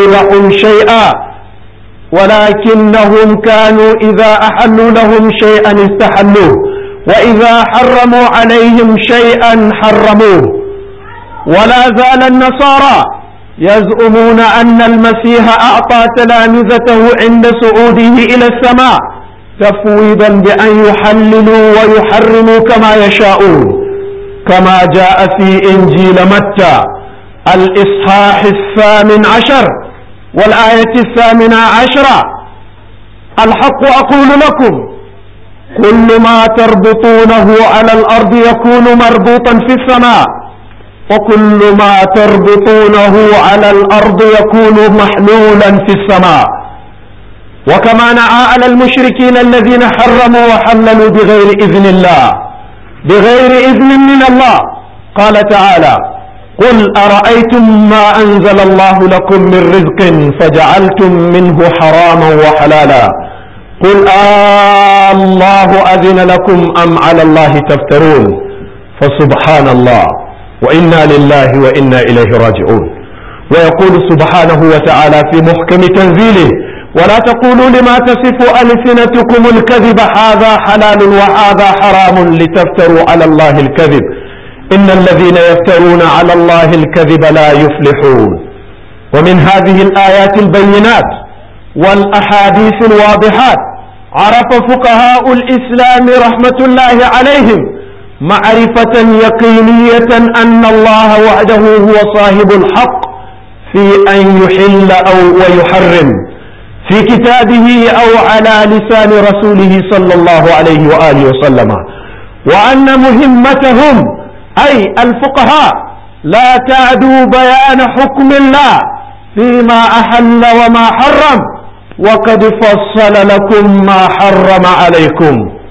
لهم شيئا استحلوه، وإذا حرموا عليهم شيئا حرموه. ولا زال النصارى يزعمون أن المسيح أعطى تلامذته عند صعوده إلى السماء تفويضا بأن يحللوا ويحرموا كما يشاءون، كما جاء في إنجيل متى الإصحاح 18 والآية 18: الحق أقول لكم كل ما تربطونه على الأرض يكون مربوطا في السماء، وكل ما تربطونه على الأرض يكون محلولا في السماء. وكما نعى على المشركين الذين حرموا وحللوا بغير إذن الله، بغير إذن من الله، قال تعالى: قل أرأيتم ما أنزل الله لكم من رزق فجعلتم منه حراما وحلالا قل الله أذن لكم أم على الله تفترون. فسبحان الله وإنا لله وإنا إليه راجعون. ويقول سبحانه وتعالى في محكم تنزيله: ولا تقولوا لما تصف ألسنتكم الكذب هذا حلال وهذا حرام لتفتروا على الله الكذب إن الذين يفترون على الله الكذب لا يفلحون. ومن هذه الآيات البينات والأحاديث الواضحات عرف فقهاء الإسلام رحمة الله عليهم معرفة يقينية أن الله وحده هو صاحب الحق في أن يحل أو ويحرم في كتابه أو على لسان رسوله صلى الله عليه وآله وسلم، وأن مهمتهم أي الفقهاء لا تعدو بيان حكم الله فيما أحل وما حرم، وقد فصل لكم ما حرم عليكم.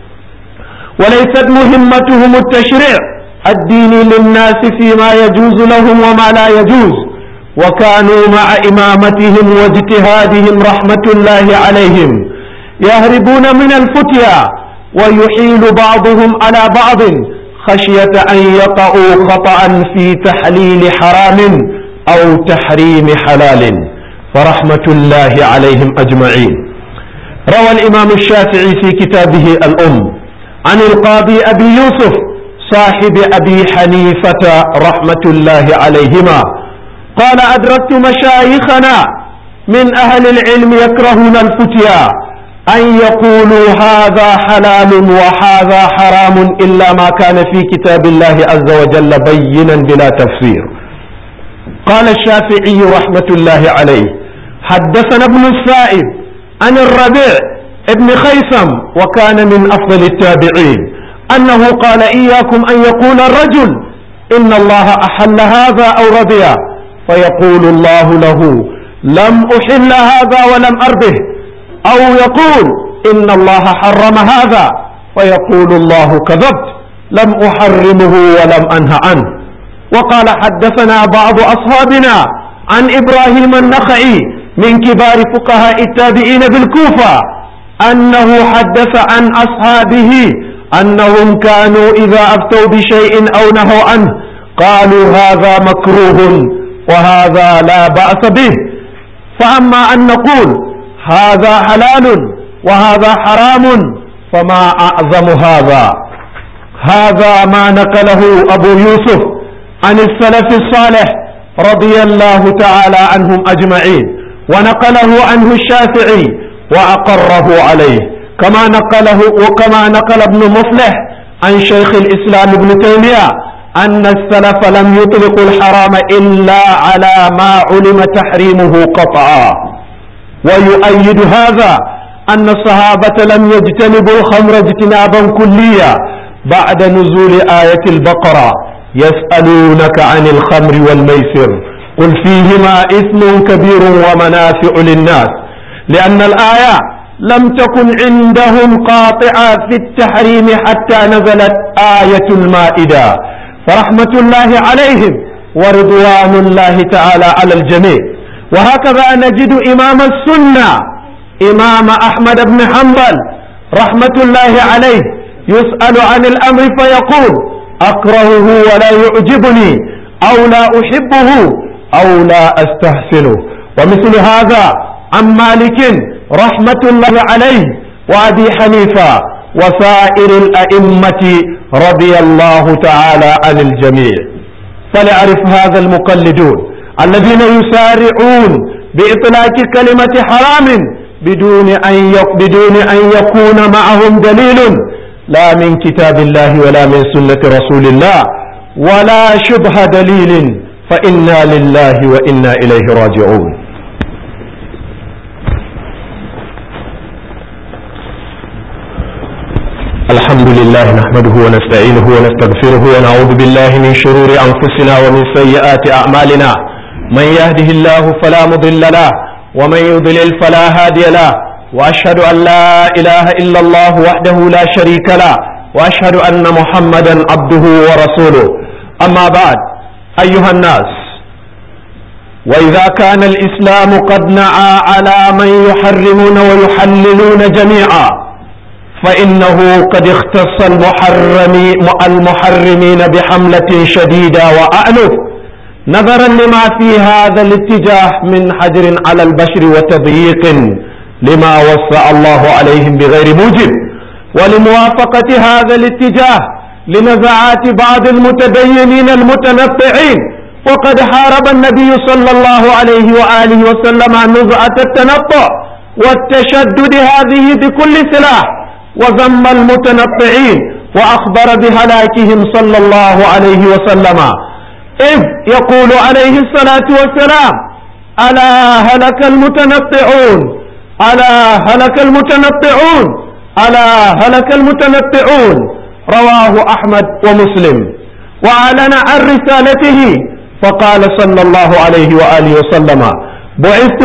وليست مهمتهم التشريع الديني للناس فيما يجوز لهم وما لا يجوز، وكانوا مع إمامتهم واجتهادهم رحمة الله عليهم يهربون من الفتيا ويحيل بعضهم على بعض خشية أن يقعوا خطأ في تحليل حرام أو تحريم حلال، فرحمة الله عليهم أجمعين. روى الإمام الشافعي في كتابه الأم عن القاضي أبي يوسف صاحب أبي حنيفة رحمة الله عليهما قال: أدركت مشايخنا من أهل العلم يكرهون الفتيا أن يقولوا هذا حلال وهذا حرام إلا ما كان في كتاب الله عز وجل بينا بلا تفسير. قال الشافعي رحمة الله عليه: حدثنا ابن السائب عن الربيع ابن خيثم وكان من أفضل التابعين أنه قال: إياكم أن يقول الرجل إن الله أحل هذا أو رضي، فيقول الله له: لم أحل هذا ولم أرضه، أو يقول إن الله حرم هذا فيقول الله: كذبت، لم أحرمه ولم أنه عنه. وقال: حدثنا بعض أصحابنا عن إبراهيم النخعي من كبار فقهاء التابعين بالكوفة أنه حدث عن أصحابه أنهم كانوا إذا أفتوا بشيء أو نهوا عنه قالوا هذا مكروه وهذا لا بأس به. فأما أن نقول هذا حلال وهذا حرام فما أعظم هذا ما نقله أبو يوسف عن السلف الصالح رضي الله تعالى عنهم أجمعين، ونقله عنه الشافعي وأقره عليه، كما نقل ابن مفلح عن شيخ الإسلام ابن تيمية أن السلف لم يطلقوا الحرام إلا على ما علم تحريمه قطعا. ويؤيد هذا أن الصحابة لم يجتنبوا الخمر اجتنابا كليا بعد نزول آية البقرة: يسألونك عن الخمر والميسر قل فيهما إثم كبير ومنافع للناس، لأن الآية لم تكن عندهم قاطعة في التحريم حتى نزلت آية المائدة، فرحمة الله عليهم ورضوان الله تعالى على الجميع. وهكذا نجد إمام السنة إمام أحمد بن حنبل رحمة الله عليه يسأل عن الأمر فيقول: أكرهه ولا يعجبني، أو لا أحبه، أو لا أستحسنه. ومثل هذا عن مالك رحمة الله عليه وأبي حنيفة وسائر الأئمة رضي الله تعالى عن الجميع. فليعرف هذا المقلدون الذين يسارعون بإطلاق كلمة حرام بدون أن يكون معهم دليل لا من كتاب الله ولا من سنة رسول الله ولا شبه دليل، فإنا لله وإنا إليه راجعون. الحمد لله نحمده ونستعينه ونستغفره ونعوذ بالله من شرور أنفسنا ومن سيئات أعمالنا. من يهده الله فلا مضل له ومن يضلل فلا هادي له، وأشهد أن لا إله إلا الله وحده لا شريك له، وأشهد أن محمدا عبده ورسوله. أما بعد، أيها الناس، وإذا كان الإسلام قد نعى على من يحرمون ويحللون جميعا، فإنه قد اختص المحرمين بحملة شديدة وأعنف، نظرا لما في هذا الاتجاه من حجر على البشر وتضييق لما وسع الله عليهم بغير موجب، ولموافقة هذا الاتجاه لنزعات بعض المتدينين المتنطعين. وقد حارب النبي صلى الله عليه وآله وسلم نزعة التنطع والتشدد هذه بكل سلاح، وذم المتنطعين وأخبر بهلاكهم صلى الله عليه وسلم، إذ يقول عليه الصلاة والسلام: ألا هلك المتنطعون، ألا هلك المتنطعون، ألا هلك المتنطعون. رواه أحمد ومسلم. وأعلن عن رسالته فقال صلى الله عليه وآله وسلم: بعثت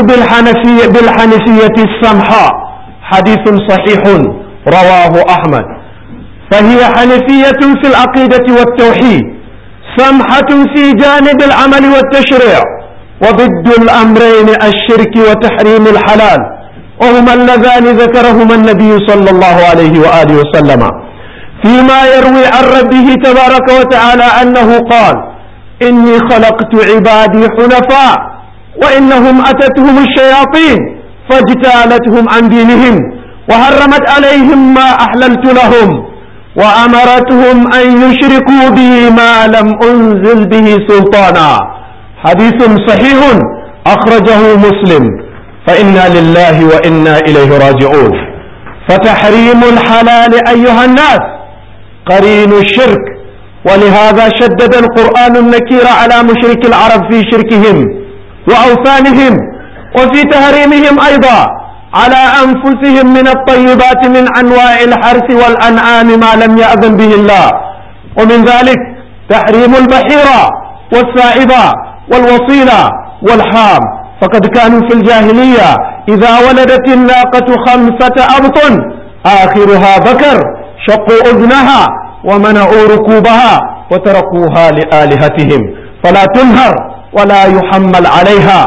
بالحنفية السمحاء. حديث صحيح رواه أحمد. فهي حنفية في العقيدة والتوحيد، سمحة في جانب العمل والتشريع، وضد الأمرين الشرك وتحريم الحلال، وهما اللذان ذكرهما النبي صلى الله عليه وآله وسلم فيما يروي عن ربه تبارك وتعالى أنه قال: إني خلقت عبادي حنفاء وإنهم أتتهم الشياطين فاجتالتهم عن دينهم وحرمت عليهم ما أحللت لهم وأمرتهم أن يشركوا بي ما لم أنزل به سلطانا. حديث صحيح أخرجه مسلم. فإنا لله وإنا إليه راجعون. فتحريم الحلال أيها الناس قرين الشرك، ولهذا شدد القرآن النكير على مشرك العرب في شركهم وأوثانهم، وفي تحريمهم أيضا على أنفسهم من الطيبات من أنواع الحرث والأنعام ما لم يأذن به الله. ومن ذلك تحريم البحيرة والسائبة والوصيلة والحام، فقد كانوا في الجاهلية إذا ولدت الناقة 5 أبطن آخرها بكر شقوا أذنها ومنعوا ركوبها وتركوها لآلهتهم، فلا تنهر ولا يحمل عليها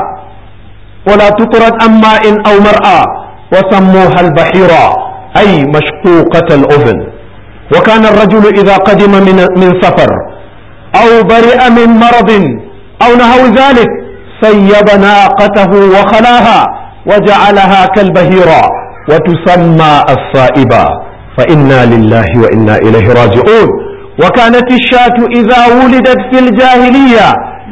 ولا تطرد عن ماء أو مرأى، وسموها البحيرة أي مشقوقة الأذن. وكان الرجل إذا قدم من سفر أو برئ من مرض أو نحو ذلك سيب ناقته وخلاها وجعلها كالبهيرة وتسمى الصائبة. فإنا لله وإنا إليه راجعون. وكانت الشاة إذا ولدت في الجاهلية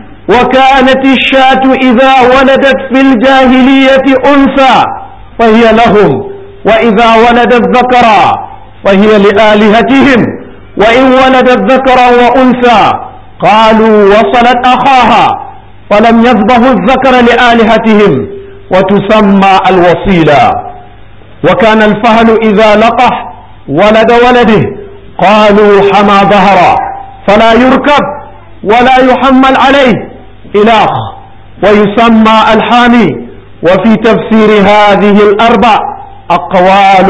ولدت في الجاهلية أنثى فهي لهم، وإذا ولدت ذكرا فهي لآلهتهم، وإن ولدت ذكرا وأنثى قالوا وصلت أخاها، فلم يذبحوا الذكر لآلهتهم وتسمى الوصيلة. وكان الفهل إذا لقح ولد ولده قالوا حمى ظهرا، فلا يركب ولا يحمل عليه إلاخ، ويسمى الحامي. وفي تفسير هذه الأربع أقوال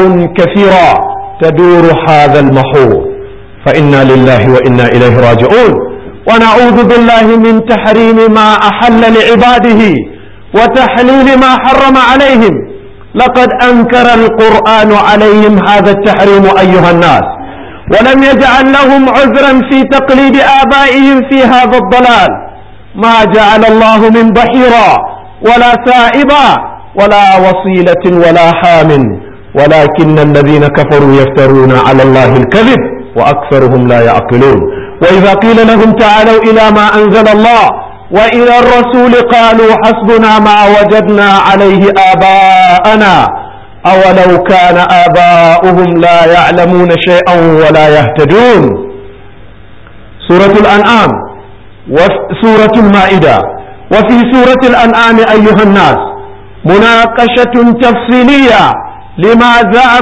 كثيرة تدور هذا المحور. فإنا لله وإنا إليه راجعون. ونعوذ بالله من تحريم ما أحل لعباده وتحليل ما حرم عليهم. لقد أنكر القرآن عليهم هذا التحريم أيها الناس، ولم يجعل لهم عذرا في تقليد آبائهم في هذا الضلال. ما جعل الله من بحيرا ولا سائبا ولا وصيلة ولا حام، ولكن الذين كفروا يفترون على الله الكذب وأكثرهم لا يعقلون. وإذا قيل لهم تعالوا إلى ما أنزل الله وإلى الرسول قالوا حسبنا ما وجدنا عليه آباءنا أولو كان آباؤهم لا يعلمون شيئا ولا يهتدون. سورة الأنعام وسورة المائدة. وفي سورة الأنعام أيها الناس مناقشة تفصيلية لما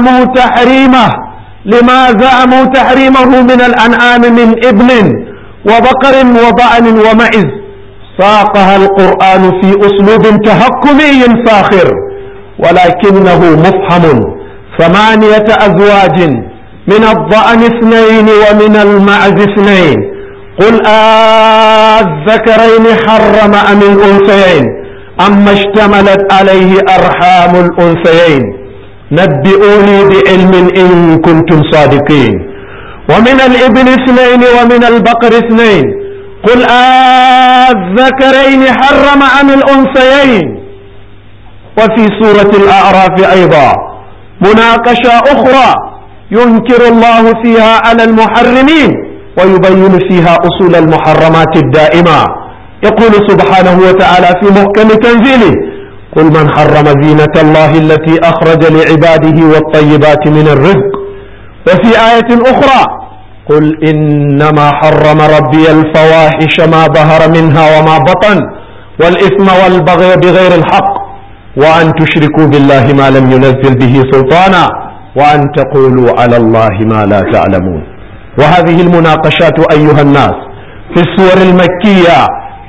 زعموا تحريمه من الأنعام من إبل وبقر وضأن ومعز. ساقها القرآن في أسلوب تهكمي فاخر، ولكنه مفهم. 8 أزواج، من الضأن 2 ومن المعز 2. قل الذكرين حرم أم الأنثيين أما اشتملت عليه أرحام الأنثيين نبئوني بعلم إن كنتم صادقين. ومن الإبل 2 ومن البقر 2. قل الذكرين حرم أم الأنثيين. وفي سورة الأعراف أيضا مناقشة أخرى ينكر الله فيها على المحرمين ويبين فيها أصول المحرمات الدائمة. يقول سبحانه وتعالى في محكم تنزيله: قل من حرم زينة الله التي أخرج لعباده والطيبات من الرزق. وفي آية أخرى: قل إنما حرم ربي الفواحش ما ظهر منها وما بطن والإثم والبغي بغير الحق وأن تشركوا بالله ما لم ينزل به سلطانا وأن تقولوا على الله ما لا تعلمون. وهذه المناقشات أيها الناس في السور المكية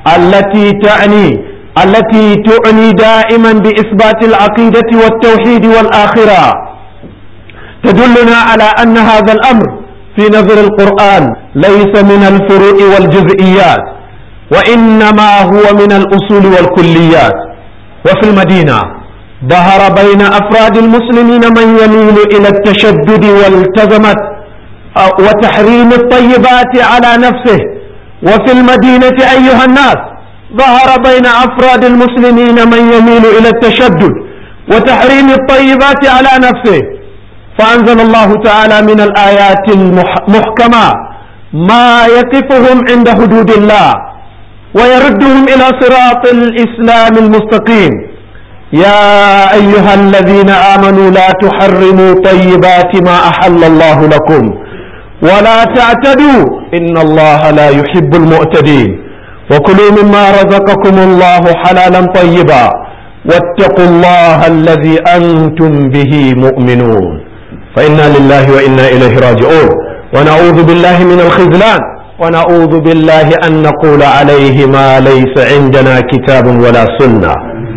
التي تعني دائما بإثبات العقيدة والتوحيد والآخرة تدلنا على أن هذا الأمر في نظر القرآن ليس من الفروع والجزئيات، وإنما هو من الأصول والكليات. وفي المدينة ظهر بين أفراد المسلمين من يميل إلى التشدد والتزمت وتحريم الطيبات على نفسه. وفي المدينة أيها الناس ظهر بين أفراد المسلمين من يميل إلى التشدد وتحريم الطيبات على نفسه، فأنزل الله تعالى من الآيات المحكمة ما يقفهم عند حدود الله ويردهم إلى صراط الإسلام المستقيم. يا أيها الذين آمنوا لا تحرموا طيبات ما أحل الله لكم ولا تعتدوا إن الله لا يحب المعتدين وكلوا مما رزقكم الله حلالا طيبا واتقوا الله الذي أنتم به مؤمنون. فإنا لله وإنا إليه راجعون، ونعوذ بالله من الخذلان، ونعوذ بالله أن نقول عليه ما ليس عندنا كتاب ولا سنة.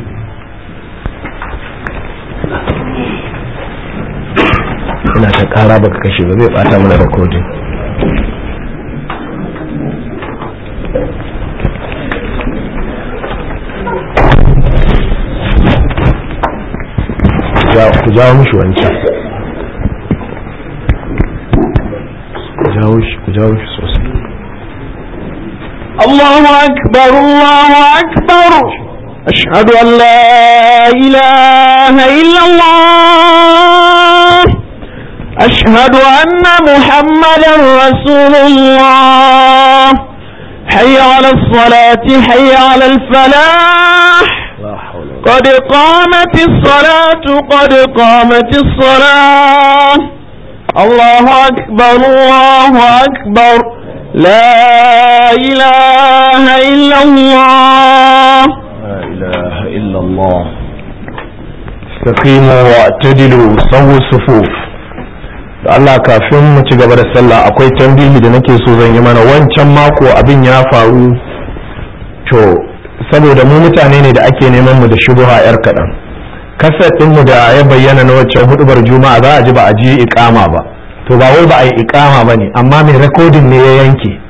ina ta ƙara baka kashe ba zai bata mana rikodin. ku jawo mishi wancan, ku jawo shi sosai. Allahu akbar, Allahu akbar, ashhadu an la ilaha illallah, ashhadu anna muhammadan rasulullah, hayya ala salati, hayya ala al-falah, قد قامت الصلاة قد قامت الصلاة. الله أكبر الله أكبر، لا إله إلا الله، لا إله إلا الله. استقيموا واعتدلوا سووا الصفوف. Allah kafin mu ci gaba da sallah akwai tambihi da nake so zan yi mana. Wancan mako abin ya faru, to saboda mu mutane ne da ake neman mu da shubuha yar kaɗan. Kaset ɗinmu da ya bayyana na waccan hudubar juma'a za a ji ba a ji iƙama ba, to ba wai ba a yi iƙama ba ne, amma mai rekodin ne ya yanke.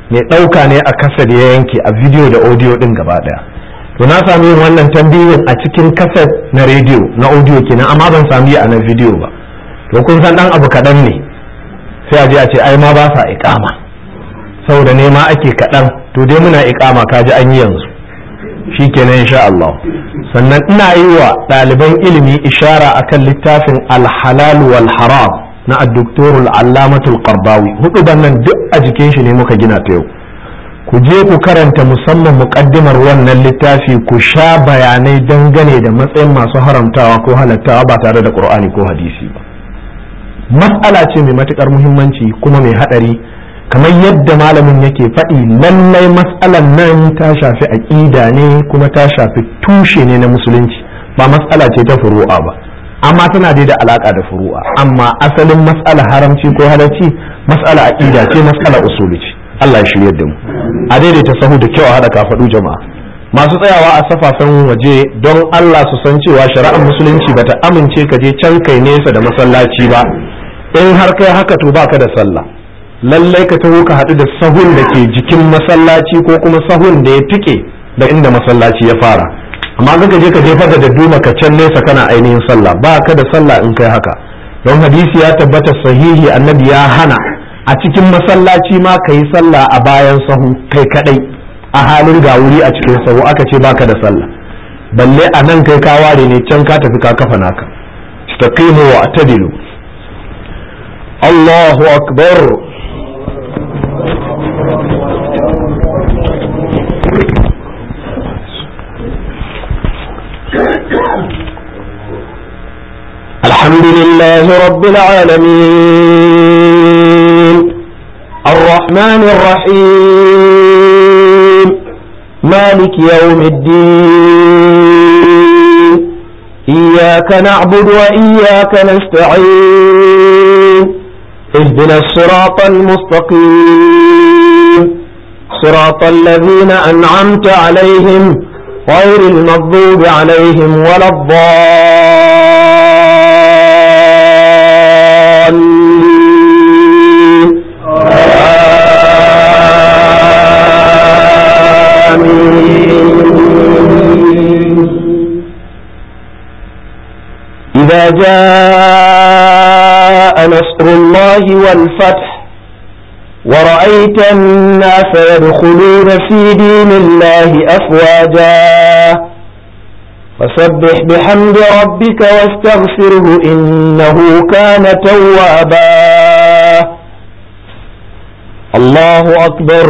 mai ɗauka ne a kasar ya yanke a video da audio ɗin gaba ɗaya. To na sami yin wannan tambayoyin a cikin kasar na rediyo na audio kenan, amma ban sami a na video ba. To kun san ɗan abu kaɗan ne sai a je a ce ai ma ba sa iƙama saboda nema ake kaɗan. To dai muna iƙama kaji an yi yanzu shi kenan insha Allah. Sannan ina yi wa ɗaliban ilimi ishara akan littafin alhalal wal haram na addoktorul allamatul qardawi. Hudu nan duk a jikin shi ne muka gina ta yau. Ku je ku karanta musamman muƙaddimar wannan littafi, ku sha bayanai dangane da matsayin masu haramtawa ko halattawa ba tare da Qur'ani ko hadisi ba. Mas'ala ce mai matukar muhimmanci kuma mai haɗari, kamar yadda malamin yake faɗi, lallai mas'alan nan ta shafi aƙida ne kuma ta shafi tushe ne na musulunci, ba mas'ala ce ta furu'a ba, amma tana dai da alaƙa da furu'a. Amma asalin mas'ala haramci ko halacci mas'ala aƙida ce, mas'ala usuli ce. Allah ya shirye da mu. A daidaita sahu da kyau a haɗa kafaɗu jama'a. Masu tsayawa a safafen waje don Allah su san cewa shari'ar musulunci bata amince ka je can kai nesa da masallaci ba. In har kai haka to baka da sallah. Lallai ka taho ka haɗu da sahun da ke jikin masallaci ko kuma sahun da ya tike da inda masallaci ya fara. Amma ga je ka jefa da dadduma ka can nesa kana ainihin sallah, ba ka da sallah in kai haka. Don hadisi ya tabbata sahihi, annabi ya hana a cikin masallaci ma ka yi sallah a bayan sahu kai kadai a halin ga wuri a cikin sahu, aka ce baka da sallah. Balle a nan kai ka ware ne, can ka tafi ka kafa naka. Istaqimu wa atadilu. Allahu akbar. الحمد لله رب العالمين الرحمن الرحيم مالك يوم الدين إياك نعبد وإياك نستعين اهدنا الصراط المستقيم صراط الذين أنعمت عليهم غير المغضوب عليهم ولا الضالين آمين. إذا جاء نصر الله والفتح ورأيت الناس يدخلون في دين الله أفواجا فسبح بحمد ربك واستغفره إنه كان توابا. الله أكبر.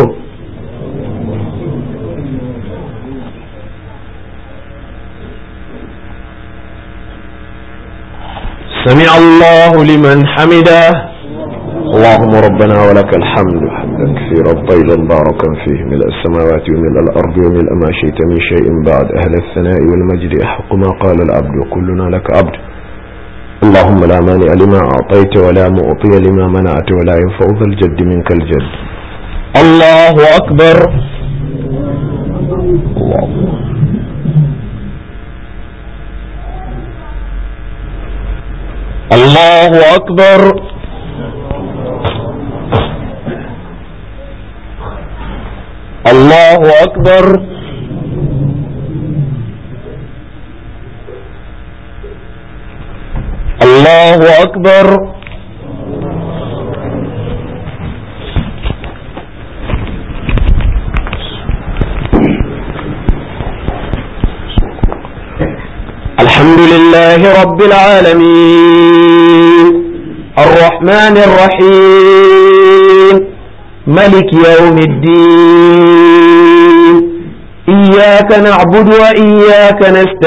سمع الله لمن حمده. اللهم ربنا ولك الحمد حمدا كثيرا طيبا باركا فيه ملء السماوات وملء الأرض وملء ما شئت من شيء بعد أهل الثناء والمجد أحق ما قال العبد وكلنا لك عبد. اللهم لا مانع لما أعطيت ولا معطي لما منعت ولا ينفع ذا الجد منك الجد. الله أكبر. الله أكبر. الله أكبر. الله أكبر. الحمد لله رب العالمين الرحمن الرحيم ملك يوم الدين إياك نعبد وإياك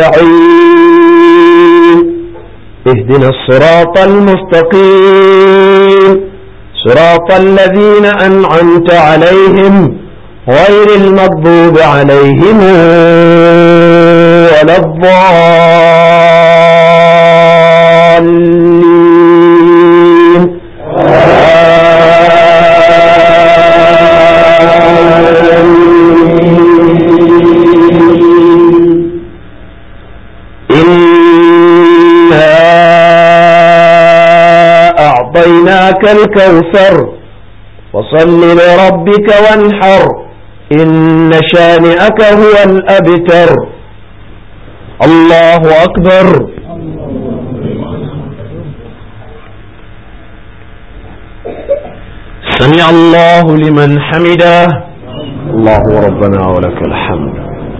نستعين اهدنا الصراط المستقيم صراط الذين أنعمت عليهم غير المغضوب عليهم ولا الضالين. إنا أعطيناك الكوثر فصل لربك وانحر إن شانئك هو الأبتر. الله أكبر. سمع الله لمن حمده. الله ربنا ولك الحمد.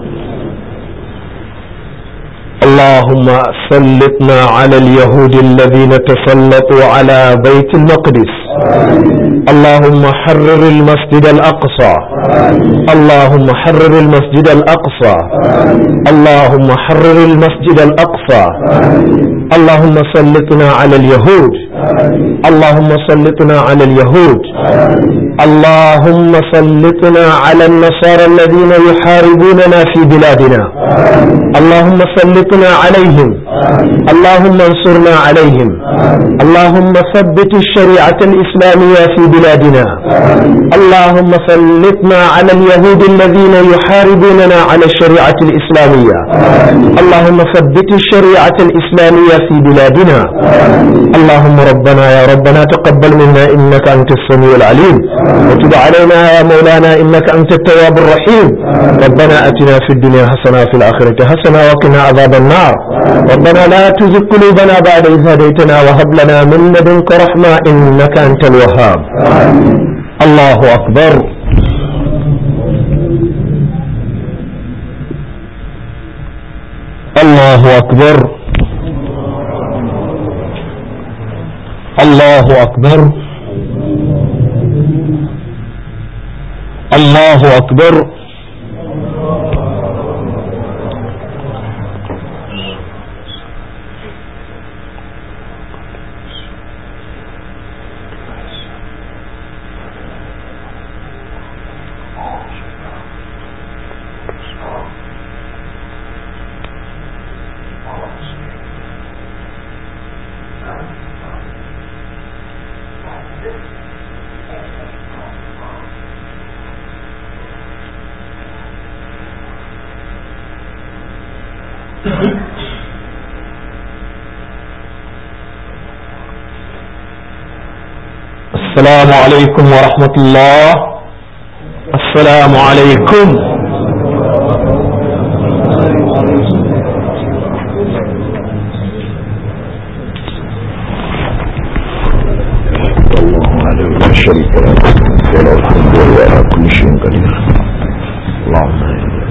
اللهم سلطنا على اليهود الذين تسلطوا على بيت المقدس. اللهم حرر المسجد الأقصى. اللهم حرر المسجد الأقصى. اللهم حرر المسجد الأقصى. اللهم سلطنا على اليهود. اللهم سلطنا على اليهود. اللهم سلطنا على النصارى الذين يحاربوننا في بلادنا. اللهم سلطنا عليهم. اللهم انصرنا عليهم. اللهم ثبت الشريعة الإسلامية في بلادنا. اللهم سلطنا على اليهود الذين يحاربوننا على الشريعة الإسلامية. اللهم ثبت الشريعة الإسلامية في بلادنا. اللهم ربنا يا ربنا تقبل منا إنك أنت السميع العليم، وتب علينا يا مولانا إنك أنت التواب الرحيم. ربنا أتنا في الدنيا حسنة وفي الآخرة حسنة وقنا عذاب النار. ربنا لا تزغ قلوبنا بعد إذ هديتنا وهب لنا من لدنك رحمة إنك أنت الوهاب. الله أكبر. الله أكبر. الله أكبر. الله أكبر. السلام عليكم ورحمة الله. السلام عليكم. الله لا شريك له وله الحمد وله على كل شيء قدير. اللهم